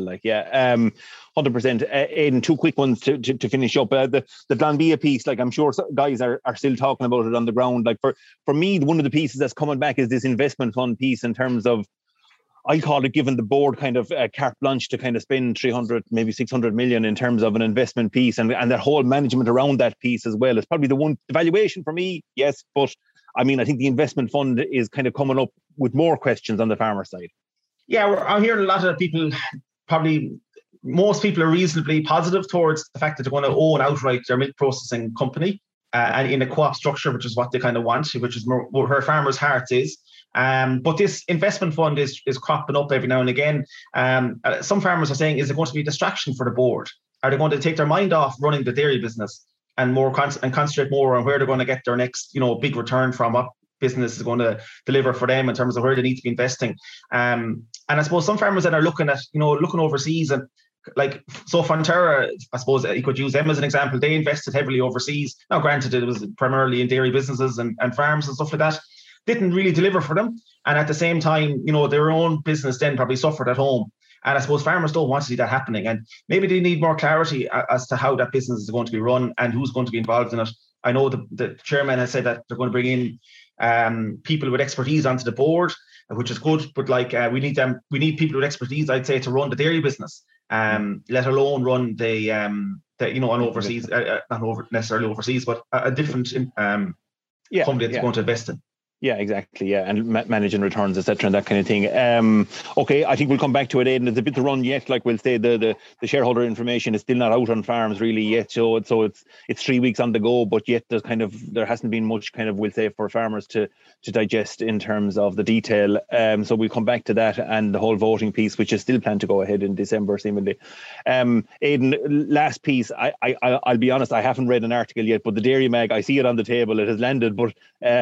100%. Aidan, two quick ones to finish up. The Glanbia piece, I'm sure guys are still talking about it on the ground. For me, one of the pieces that's coming back is this investment fund piece, in terms of, I call it, giving the board kind of carte blanche to kind of spend 300, maybe 600 million in terms of an investment piece, and that whole management around that piece as well. It's probably the valuation for me, yes, but I mean, I think the investment fund is kind of coming up with more questions on the farmer side. Yeah, I'm hearing a lot of people, probably most people are reasonably positive towards the fact that they're going to own outright their milk processing company and in a co-op structure, which is what they kind of want, which is more where farmers' hearts is. But this investment fund is cropping up every now and again. Some farmers are saying, is it going to be a distraction for the board? Are they going to take their mind off running the dairy business and concentrate more on where they're going to get their next, big return from, what business is going to deliver for them in terms of where they need to be investing? And I suppose some farmers that are looking overseas, and so Fonterra, I suppose you could use them as an example. They invested heavily overseas. Now, granted, it was primarily in dairy businesses and farms and stuff like that. Didn't really deliver for them. And at the same time, their own business then probably suffered at home. And I suppose farmers don't want to see that happening. And maybe they need more clarity as to how that business is going to be run and who's going to be involved in it. I know the chairman has said that they're going to bring in people with expertise onto the board, which is good. But we need people with expertise, I'd say, to run the dairy business, let alone run an overseas, necessarily overseas, but a different company that's going to invest in. Yeah, exactly. Yeah, and managing returns, etc., and that kind of thing. Okay, I think we'll come back to it, Aidan. There's a bit to run yet. We'll say the shareholder information is still not out on farms really yet. So it's 3 weeks on the go, but yet there hasn't been much we'll say for farmers to digest in terms of the detail. So we'll come back to that and the whole voting piece, which is still planned to go ahead in December, seemingly. Aidan, last piece. I'll be honest, I haven't read an article yet, but the Dairy Mag, I see it on the table. It has landed, but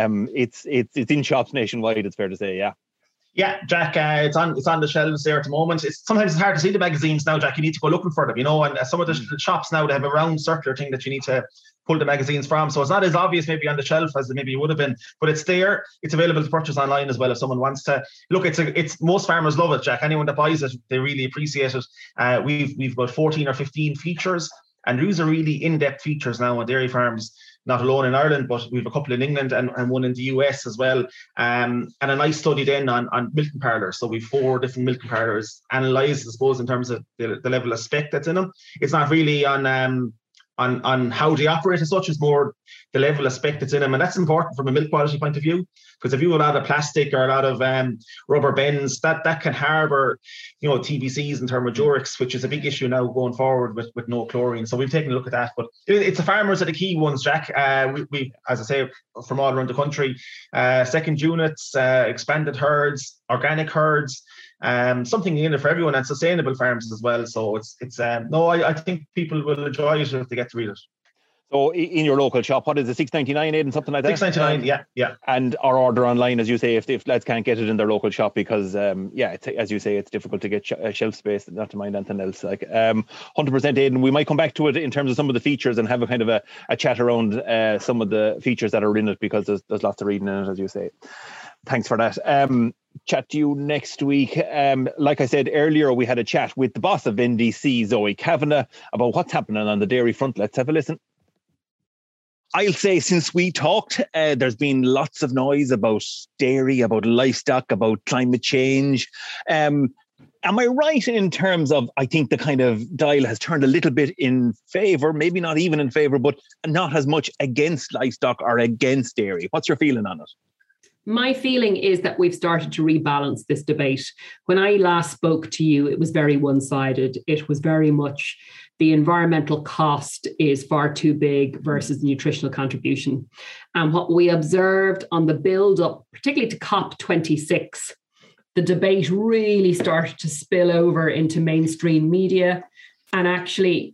it's in shops nationwide, it's fair to say. Yeah, Jack, it's on the shelves there at the moment. Sometimes it's hard to see the magazines now, Jack. You need to go looking for them, and some of the shops now, they have a round circular thing that you need to pull the magazines from. So it's not as obvious maybe on the shelf as maybe it would have been, but it's there. It's available to purchase online as well if someone wants to. Look, it's most farmers love it, Jack. Anyone that buys it, they really appreciate it. We've got 14 or 15 features, and these are really in-depth features now on dairy farms. not alone in Ireland, but we have a couple in England and one in the US as well. And a nice study then on milking parlours. So we've 4 different milking parlours analysed, I suppose, in terms of the level of spec that's in them. It's not really on how they operate as such, is more the level of spec that's in them. And that's important from a milk quality point of view, because if you have a lot of plastic or a lot of rubber bends, that can harbour, TBCs and thermodurics, which is a big issue now going forward with no chlorine. So we've taken a look at that. But it's the farmers are the key ones, Jack. We, as I say, from all around the country, second units, expanded herds, organic herds, something in it for everyone, and sustainable farms as well. So I think people will enjoy it if they get to read it. So in your local shop, what is it, $6.99, Aidan, something like that? $6.99, yeah. And or order online, as you say, if lads can't get it in their local shop, because as you say, it's difficult to get shelf space, not to mind anything else. 100%, Aidan. We might come back to it in terms of some of the features and have a kind of a chat around some of the features that are in it, because there's lots of reading in it, as you say. Thanks for that. Chat to you next week. Like I said earlier, we had a chat with the boss of NDC, Zoe Kavanagh, about what's happening on the dairy front. Let's have a listen. I'll say since we talked, there's been lots of noise about dairy, about livestock, about climate change. Am I right in terms of, I think the kind of dial has turned a little bit in favour, maybe not even in favour, but not as much against livestock or against dairy? What's your feeling on it? My feeling is that we've started to rebalance this debate. When I last spoke to you, it was very one-sided. It was very much the environmental cost is far too big versus the nutritional contribution. And what we observed on the build-up, particularly to COP26, the debate really started to spill over into mainstream media, and actually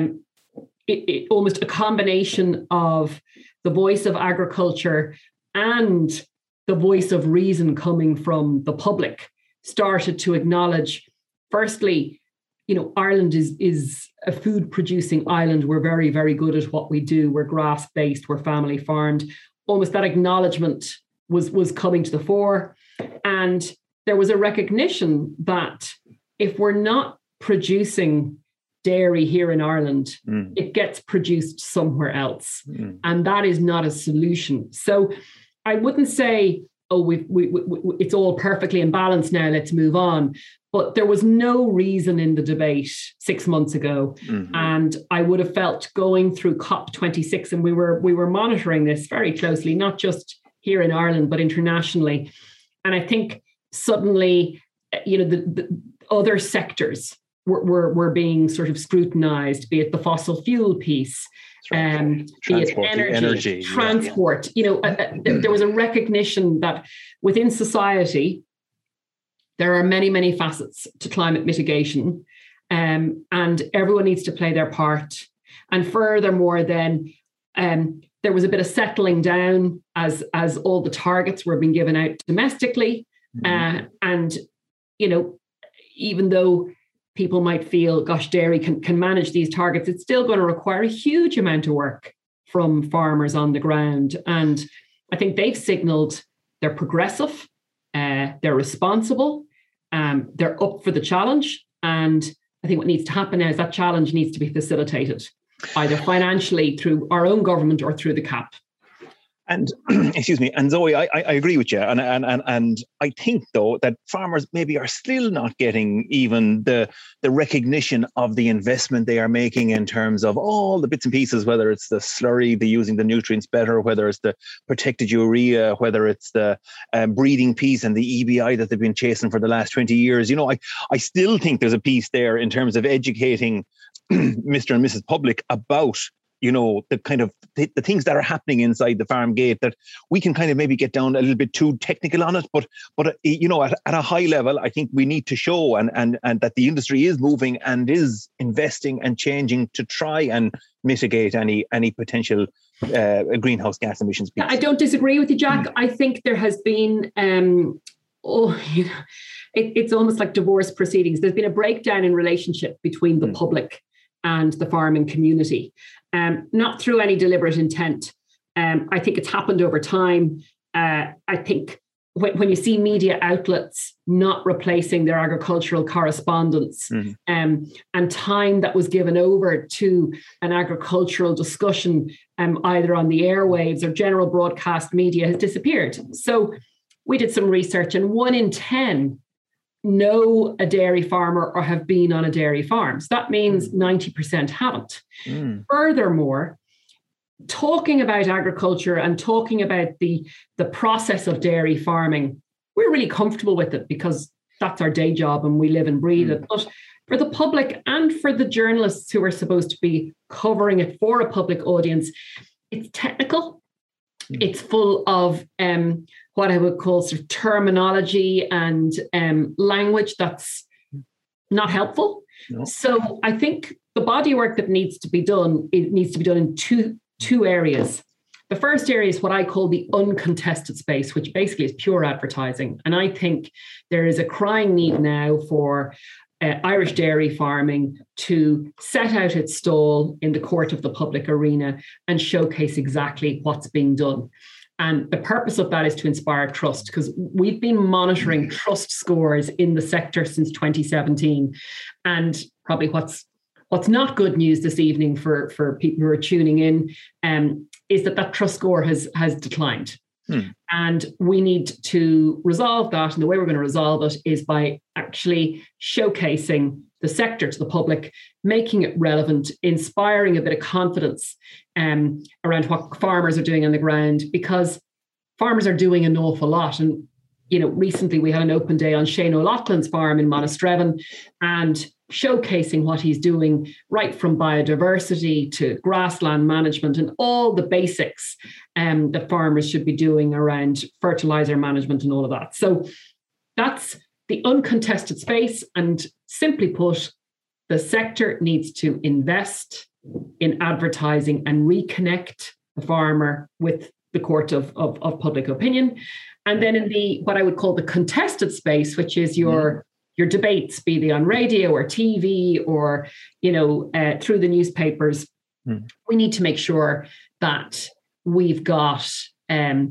it almost a combination of the voice of agriculture and the voice of reason coming from the public started to acknowledge, firstly, Ireland is a food producing island. We're very, very good at what we do. We're grass based, we're family farmed. Almost that acknowledgement was coming to the fore. And there was a recognition that if we're not producing dairy here in Ireland, it gets produced somewhere else. And that is not a solution. So I wouldn't say, it's all perfectly in balance now, let's move on. But there was no reason in the debate 6 months ago. And I would have felt going through COP26, and we were monitoring this very closely, not just here in Ireland, but internationally. And I think suddenly, the other sectors were being sort of scrutinized, be it the fossil fuel piece, be it energy, transport. There was a recognition that within society, there are many, many facets to climate mitigation, and everyone needs to play their part. And furthermore, then there was a bit of settling down as all the targets were being given out domestically. And, even though people might feel, gosh, dairy can manage these targets, it's still going to require a huge amount of work from farmers on the ground. And I think they've signalled they're progressive, they're responsible, they're up for the challenge. And I think what needs to happen now is that challenge needs to be facilitated, either financially through our own government or through the CAP. And excuse me, and Zoe, I agree with you, and I think though that farmers maybe are still not getting even the recognition of the investment they are making in terms of all the bits and pieces, whether it's the slurry, the using the nutrients better, whether it's the protected urea, whether it's the breeding piece and the EBI that they've been chasing for the last 20 years. I still think there's a piece there in terms of educating Mr. and Mrs. Public about the kind of the things that are happening inside the farm gate, that we can kind of maybe get down a little bit too technical on it, but at a high level, I think we need to show and that the industry is moving and is investing and changing to try and mitigate any potential greenhouse gas emissions piece. I don't disagree with you, Jack. I think there has been it's almost like divorce proceedings. There's been a breakdown in relationship between the public and the farming community, not through any deliberate intent. I think it's happened over time. I think when you see media outlets not replacing their agricultural correspondents, and time that was given over to an agricultural discussion, either on the airwaves or general broadcast media, has disappeared. So we did some research, and 1 in 10 know a dairy farmer or have been on a dairy farm. So that means 90% haven't. Furthermore, talking about agriculture and talking about the process of dairy farming, we're really comfortable with it because that's our day job and we live and breathe it. But for the public and for the journalists who are supposed to be covering it for a public audience, it's technical. It's full of what I would call sort of terminology and language that's not helpful. No. So I think the body work that needs to be done, it needs to be done in two areas. The first area is what I call the uncontested space, which basically is pure advertising. And I think there is a crying need now for Irish dairy farming to set out its stall in the court of the public arena and showcase exactly what's being done. And the purpose of that is to inspire trust, because we've been monitoring trust scores in the sector since 2017. And probably what's not good news this evening for people who are tuning in is that trust score has declined. And we need to resolve that. And the way we're going to resolve it is by actually showcasing the sector to the public, making it relevant, inspiring a bit of confidence around what farmers are doing on the ground, because farmers are doing an awful lot. And, you know, recently we had an open day on Shane O'Loughlin's farm in Monasterevin, and showcasing what he's doing, right from biodiversity to grassland management and all the basics that farmers should be doing around fertilizer management and all of that. So that's the uncontested space. And simply put, the sector needs to invest in advertising and reconnect the farmer with the court of public opinion. And then in the what I would call the contested space, which is your debates, be they on radio or TV or, you know, through the newspapers, we need to make sure that we've got a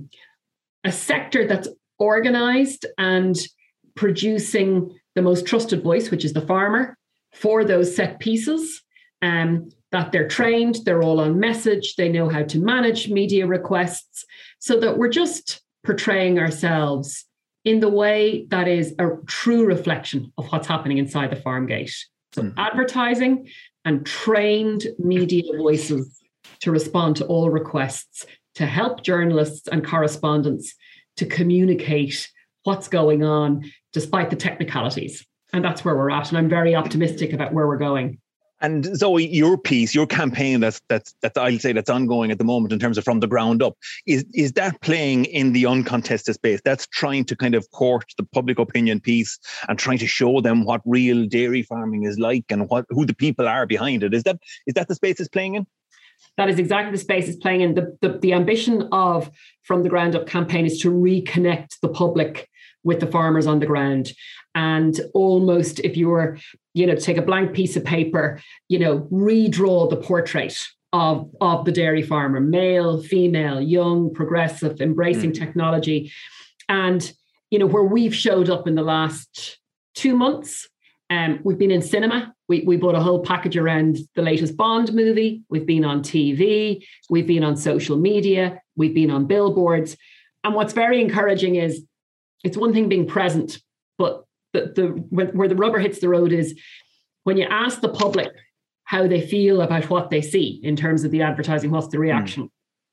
sector that's organised and producing the most trusted voice, which is the farmer, for those set pieces, that they're trained, they're all on message, they know how to manage media requests, so that we're just portraying ourselves in the way that is a true reflection of what's happening inside the farm gate. So advertising and trained media voices to respond to all requests, to help journalists and correspondents to communicate what's going on despite the technicalities. And that's where we're at. And I'm very optimistic about where we're going. And Zoe, your piece, your campaign that's I'll say that's ongoing at the moment in terms of from the ground up, is that playing in the uncontested space? That's trying to kind of court the public opinion piece and trying to show them what real dairy farming is like and who the people are behind it. Is that the space it's playing in? That is exactly the space it's playing in. The ambition of From the Ground Up campaign is to reconnect the public with the farmers on the ground. And almost, if you were, you know, take a blank piece of paper, you know, redraw the portrait of the dairy farmer, male, female, young, progressive, embracing technology. And, you know, where we've showed up in the last 2 months, we've been in cinema. We bought a whole package around the latest Bond movie. We've been on TV. We've been on social media. We've been on billboards. And what's very encouraging is it's one thing being present, but where the rubber hits the road is when you ask the public how they feel about what they see in terms of the advertising, what's the reaction?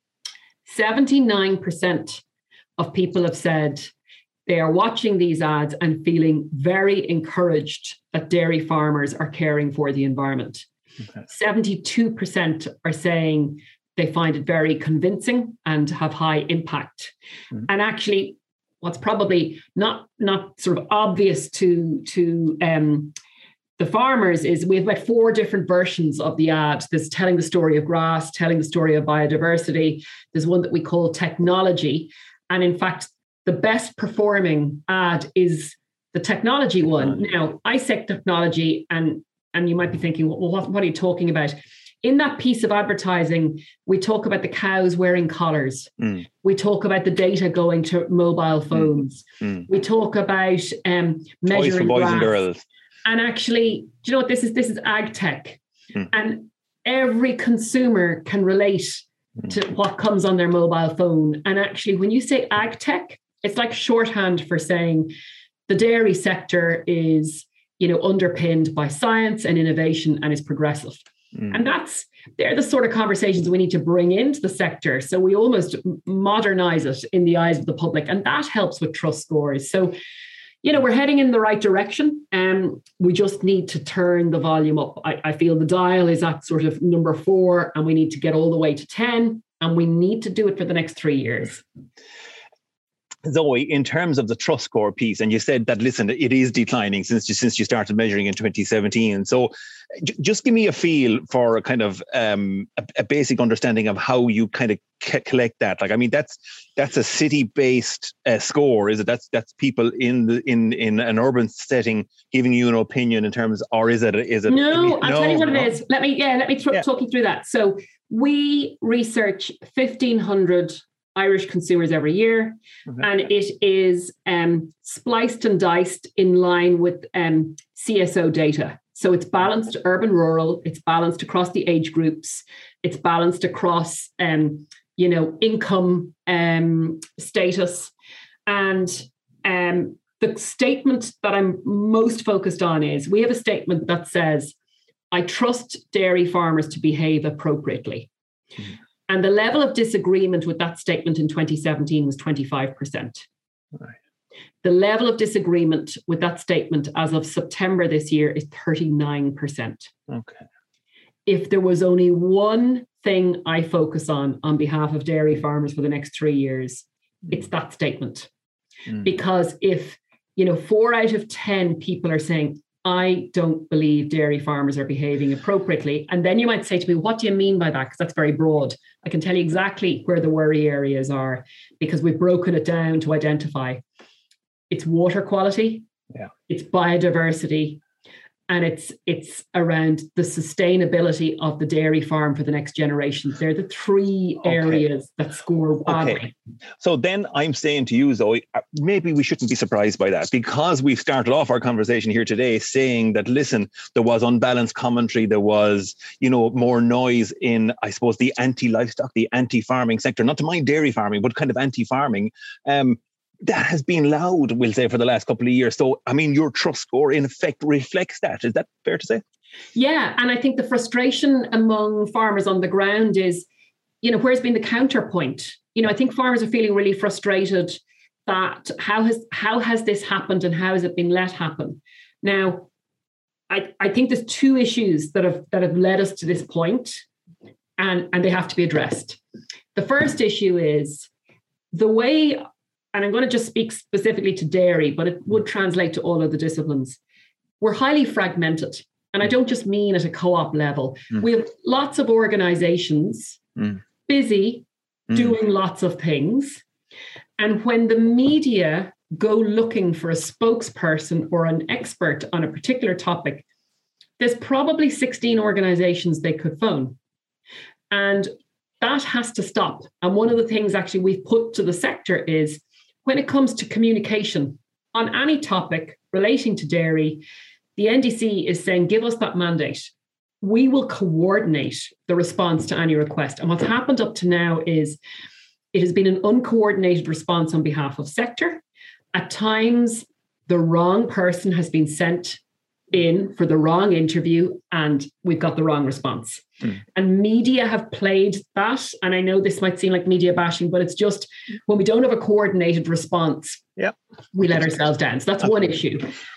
79% of people have said they are watching these ads and feeling very encouraged that dairy farmers are caring for the environment. Okay. 72% are saying they find it very convincing and have high impact. And actually, what's probably not sort of obvious to the farmers is we have about 4 different versions of the ad. There's telling the story of grass, telling the story of biodiversity. There's one that we call technology. And in fact, the best performing ad is the technology one. Now, I say technology, and you might be thinking, well, what are you talking about? in that piece of advertising, we talk about the cows wearing collars. We talk about the data going to mobile phones. We talk about measuring toys for boys and girls. And actually, do you know what this is? This is ag tech. And every consumer can relate to what comes on their mobile phone. And actually, when you say ag tech, it's like shorthand for saying the dairy sector is, underpinned by science and innovation and is progressive. And they're the sort of conversations we need to bring into the sector. So we almost modernize it in the eyes of the public. And that helps with trust scores. So, we're heading in the right direction. We just need to turn the volume up. I feel the dial is at sort of number 4, and we need to get all the way to 10. And we need to do it for the next 3 years. Zoe, in terms of the trust score piece, and you said that, listen, it is declining since you started measuring in 2017. So just give me a feel for a kind of a basic understanding of how you kind of collect that. Like, I mean, that's a city-based score, is it? That's people in an urban setting giving you an opinion in terms, or is it? No, I'll tell you what it is. Let me talk you through that. So we research 1,500 Irish consumers every year, and it is spliced and diced in line with CSO data. So it's balanced urban, rural, it's balanced across the age groups, it's balanced across income status. And the statement that I'm most focused on is we have a statement that says, I trust dairy farmers to behave appropriately. And the level of disagreement with that statement in 2017 was 25%. Right. The level of disagreement with that statement as of September this year is 39%. Okay. If there was only one thing I focus on behalf of dairy farmers for the next 3 years, it's that statement. Because if, 4 out of 10 people are saying, I don't believe dairy farmers are behaving appropriately. And then you might say to me, what do you mean by that? Because that's very broad. I can tell you exactly where the worry areas are because we've broken it down to identify. It's water quality, it's biodiversity, and it's around the sustainability of the dairy farm for the next generation. They're the 3 areas that score badly. Okay. So then I'm saying to you, Zoe, maybe we shouldn't be surprised by that, because we've started off our conversation here today saying that, listen, there was unbalanced commentary, there was, more noise in, I suppose, the anti-livestock, the anti-farming sector, not to mind dairy farming, but kind of anti-farming. That has been loud, we'll say, for the last couple of years. So, I mean, your trust score, in effect, reflects that. Is that fair to say? Yeah. And I think the frustration among farmers on the ground is, where's been the counterpoint? I think farmers are feeling really frustrated that how has this happened and how has it been let happen? Now, I think there's 2 issues that have led us to this point, and they have to be addressed. The first issue is the way, and I'm going to just speak specifically to dairy, but it would translate to all of the disciplines. We're highly fragmented. And I don't just mean at a co-op level. We have lots of organizations busy doing lots of things. And when the media go looking for a spokesperson or an expert on a particular topic, there's probably 16 organizations they could phone. And that has to stop. And one of the things actually we've put to the sector is, when it comes to communication on any topic relating to dairy, the NDC is saying, give us that mandate. We will coordinate the response to any request. And what's happened up to now is it has been an uncoordinated response on behalf of sector. At times, the wrong person has been sent in for the wrong interview and we've got the wrong response. And media have played that. And I know this might seem like media bashing, but it's just when we don't have a coordinated response, we let ourselves down. So that's one issue.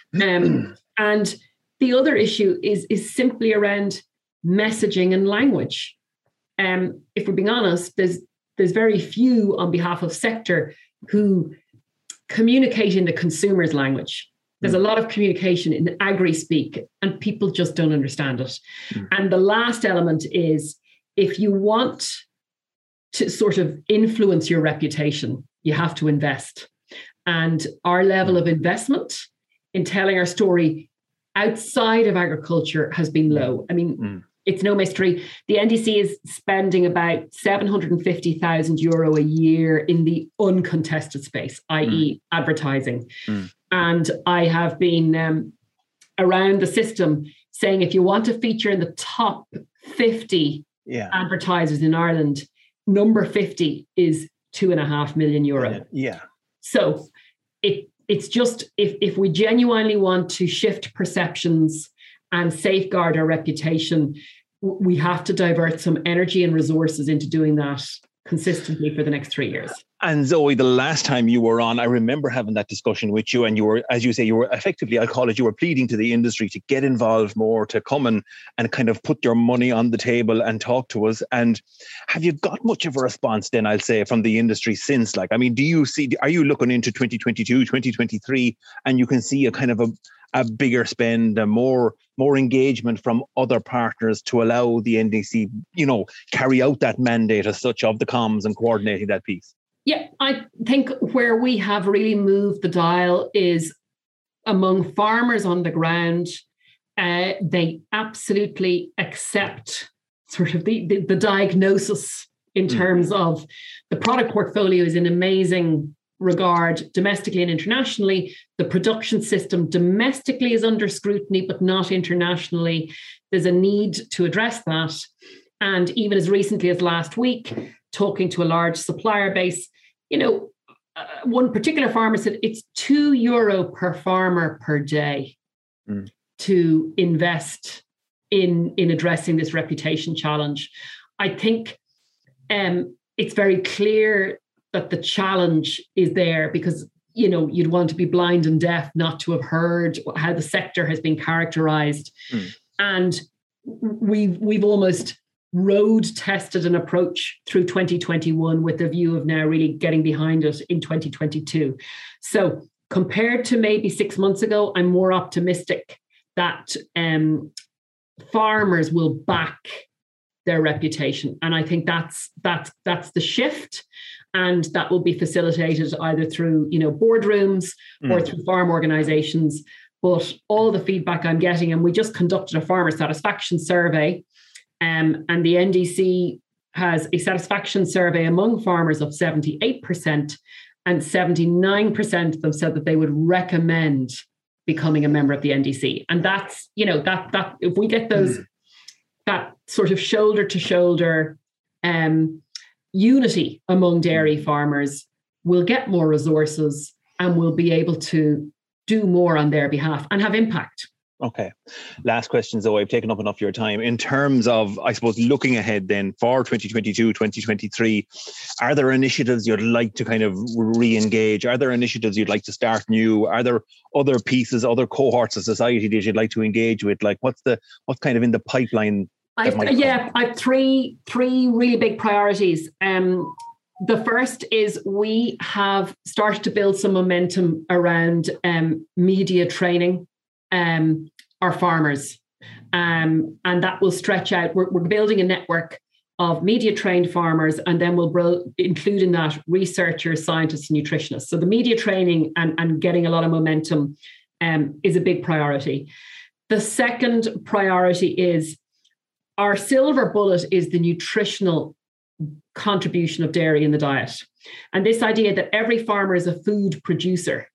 And the other issue is simply around messaging and language. If we're being honest, there's very few on behalf of sector who communicate in the consumer's language. There's a lot of communication in agri-speak and people just don't understand it. And the last element is, if you want to sort of influence your reputation, you have to invest. And our level of investment in telling our story outside of agriculture has been low. I mean, it's no mystery. The NDC is spending about €750,000 a year in the uncontested space, i.e. advertising. And I have been around the system saying, if you want to feature in the top 50 advertisers in Ireland, number 50 is €2.5 million. Yeah. So it's just, if we genuinely want to shift perceptions and safeguard our reputation, we have to divert some energy and resources into doing that consistently for the next 3 years. And Zoe, the last time you were on, I remember having that discussion with you, and you were, as you say, you were effectively, I'll call it, you were pleading to the industry to get involved more, to come and kind of put your money on the table and talk to us. And have you got much of a response then, I'll say, from the industry since? Like, I mean, are you looking into 2022, 2023, and you can see a kind of a bigger spend, a more engagement from other partners to allow the NDC, carry out that mandate as such of the comms and coordinating that piece? Yeah, I think where we have really moved the dial is among farmers on the ground. They absolutely accept sort of the diagnosis in terms of the product portfolio is in amazing regard domestically and internationally. The production system domestically is under scrutiny, but not internationally. There's a need to address that. And even as recently as last week, talking to a large supplier base, one particular farmer said it's €2 per farmer per day to invest in addressing this reputation challenge. I think it's very clear that the challenge is there because, you'd want to be blind and deaf not to have heard how the sector has been characterized. And we've almost road tested an approach through 2021 with the view of now really getting behind it in 2022. So compared to maybe 6 months ago, I'm more optimistic that farmers will back their reputation. And I think that's the shift. And that will be facilitated either through, boardrooms or through farm organizations. But all the feedback I'm getting, and we just conducted a farmer satisfaction survey, and the NDC has a satisfaction survey among farmers of 78%, and 79% of them said that they would recommend becoming a member of the NDC. And that's, that if we get those, that sort of shoulder to shoulder unity among dairy farmers, we'll get more resources and we'll be able to do more on their behalf and have impact. Okay. Last question, Zoe. I've taken up enough of your time. In terms of, I suppose, looking ahead then for 2022, 2023, are there initiatives you'd like to kind of re-engage? Are there initiatives you'd like to start new? Are there other pieces, other cohorts of society that you'd like to engage with? Like what's kind of in the pipeline? I have three really big priorities. The first is we have started to build some momentum around media training our farmers. And that will stretch out. We're building a network of media trained farmers, and then we'll include in that researchers, scientists, and nutritionists. So the media training and getting a lot of momentum is a big priority. The second priority is our silver bullet is the nutritional contribution of dairy in the diet. And this idea that every farmer is a food producer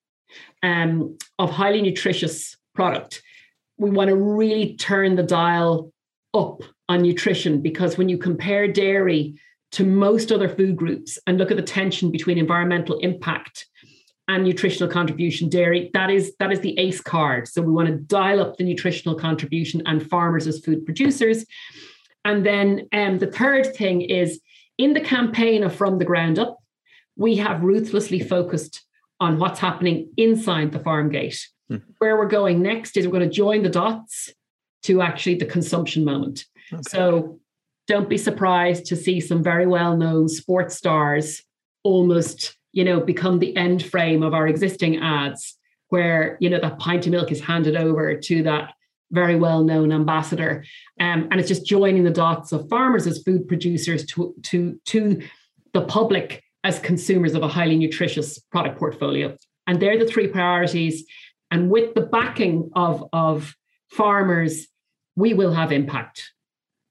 of highly nutritious product. We want to really turn the dial up on nutrition, because when you compare dairy to most other food groups and look at the tension between environmental impact and nutritional contribution, dairy, that is the ace card. So we want to dial up the nutritional contribution and farmers as food producers. And then the third thing is, in the campaign of From the Ground Up, we have ruthlessly focused on what's happening inside the farm gate. Where we're going next is we're going to join the dots to actually the consumption moment. Okay. So don't be surprised to see some very well-known sports stars almost, become the end frame of our existing ads, where, that pint of milk is handed over to that very well-known ambassador. And it's just joining the dots of farmers as food producers to the public as consumers of a highly nutritious product portfolio. And they're the three priorities. And with the backing of farmers, we will have impact.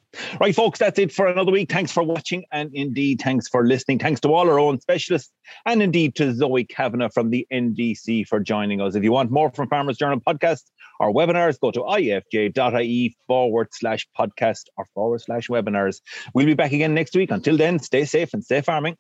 Right, folks, that's it for another week. Thanks for watching, and indeed, thanks for listening. Thanks to all our own specialists, and indeed to Zoe Kavanagh from the NDC for joining us. If you want more from Farmers Journal podcasts or webinars, go to ifj.ie/podcast or /webinars. We'll be back again next week. Until then, stay safe and stay farming.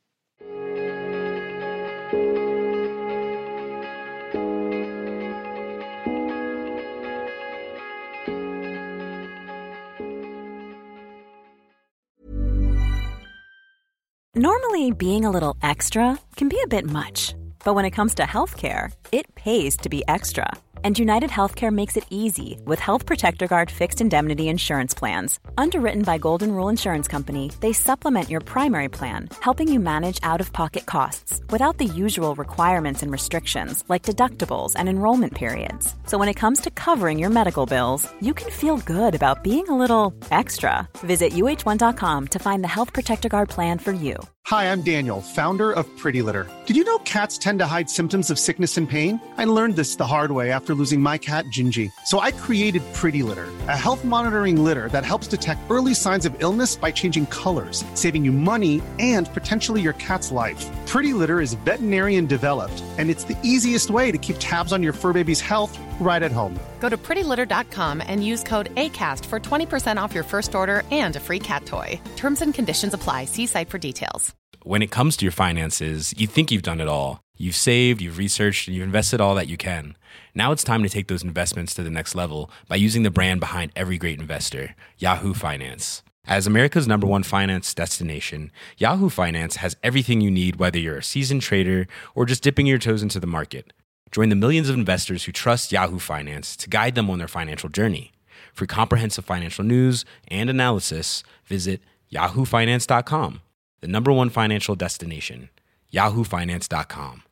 Normally, being a little extra can be a bit much, but when it comes to healthcare, it pays to be extra. And United Healthcare makes it easy with Health Protector Guard fixed indemnity insurance plans. Underwritten by Golden Rule Insurance Company, they supplement your primary plan, helping you manage out-of-pocket costs without the usual requirements and restrictions like deductibles and enrollment periods. So when it comes to covering your medical bills, you can feel good about being a little extra. Visit uh1.com to find the Health Protector Guard plan for you. Hi, I'm Daniel, founder of Pretty Litter. Did you know cats tend to hide symptoms of sickness and pain? I learned this the hard way after losing my cat, Gingy. So I created Pretty Litter, a health monitoring litter that helps detect early signs of illness by changing colors, saving you money and potentially your cat's life. Pretty Litter is veterinarian developed, and it's the easiest way to keep tabs on your fur baby's health right at home. Go to prettylitter.com and use code ACAST for 20% off your first order and a free cat toy. Terms and conditions apply. See site for details. When it comes to your finances, you think you've done it all. You've saved, you've researched, and you've invested all that you can. Now it's time to take those investments to the next level by using the brand behind every great investor, Yahoo Finance. As America's #1 finance destination, Yahoo Finance has everything you need, whether you're a seasoned trader or just dipping your toes into the market. Join the millions of investors who trust Yahoo Finance to guide them on their financial journey. For comprehensive financial news and analysis, visit yahoofinance.com. The #1 financial destination, yahoofinance.com.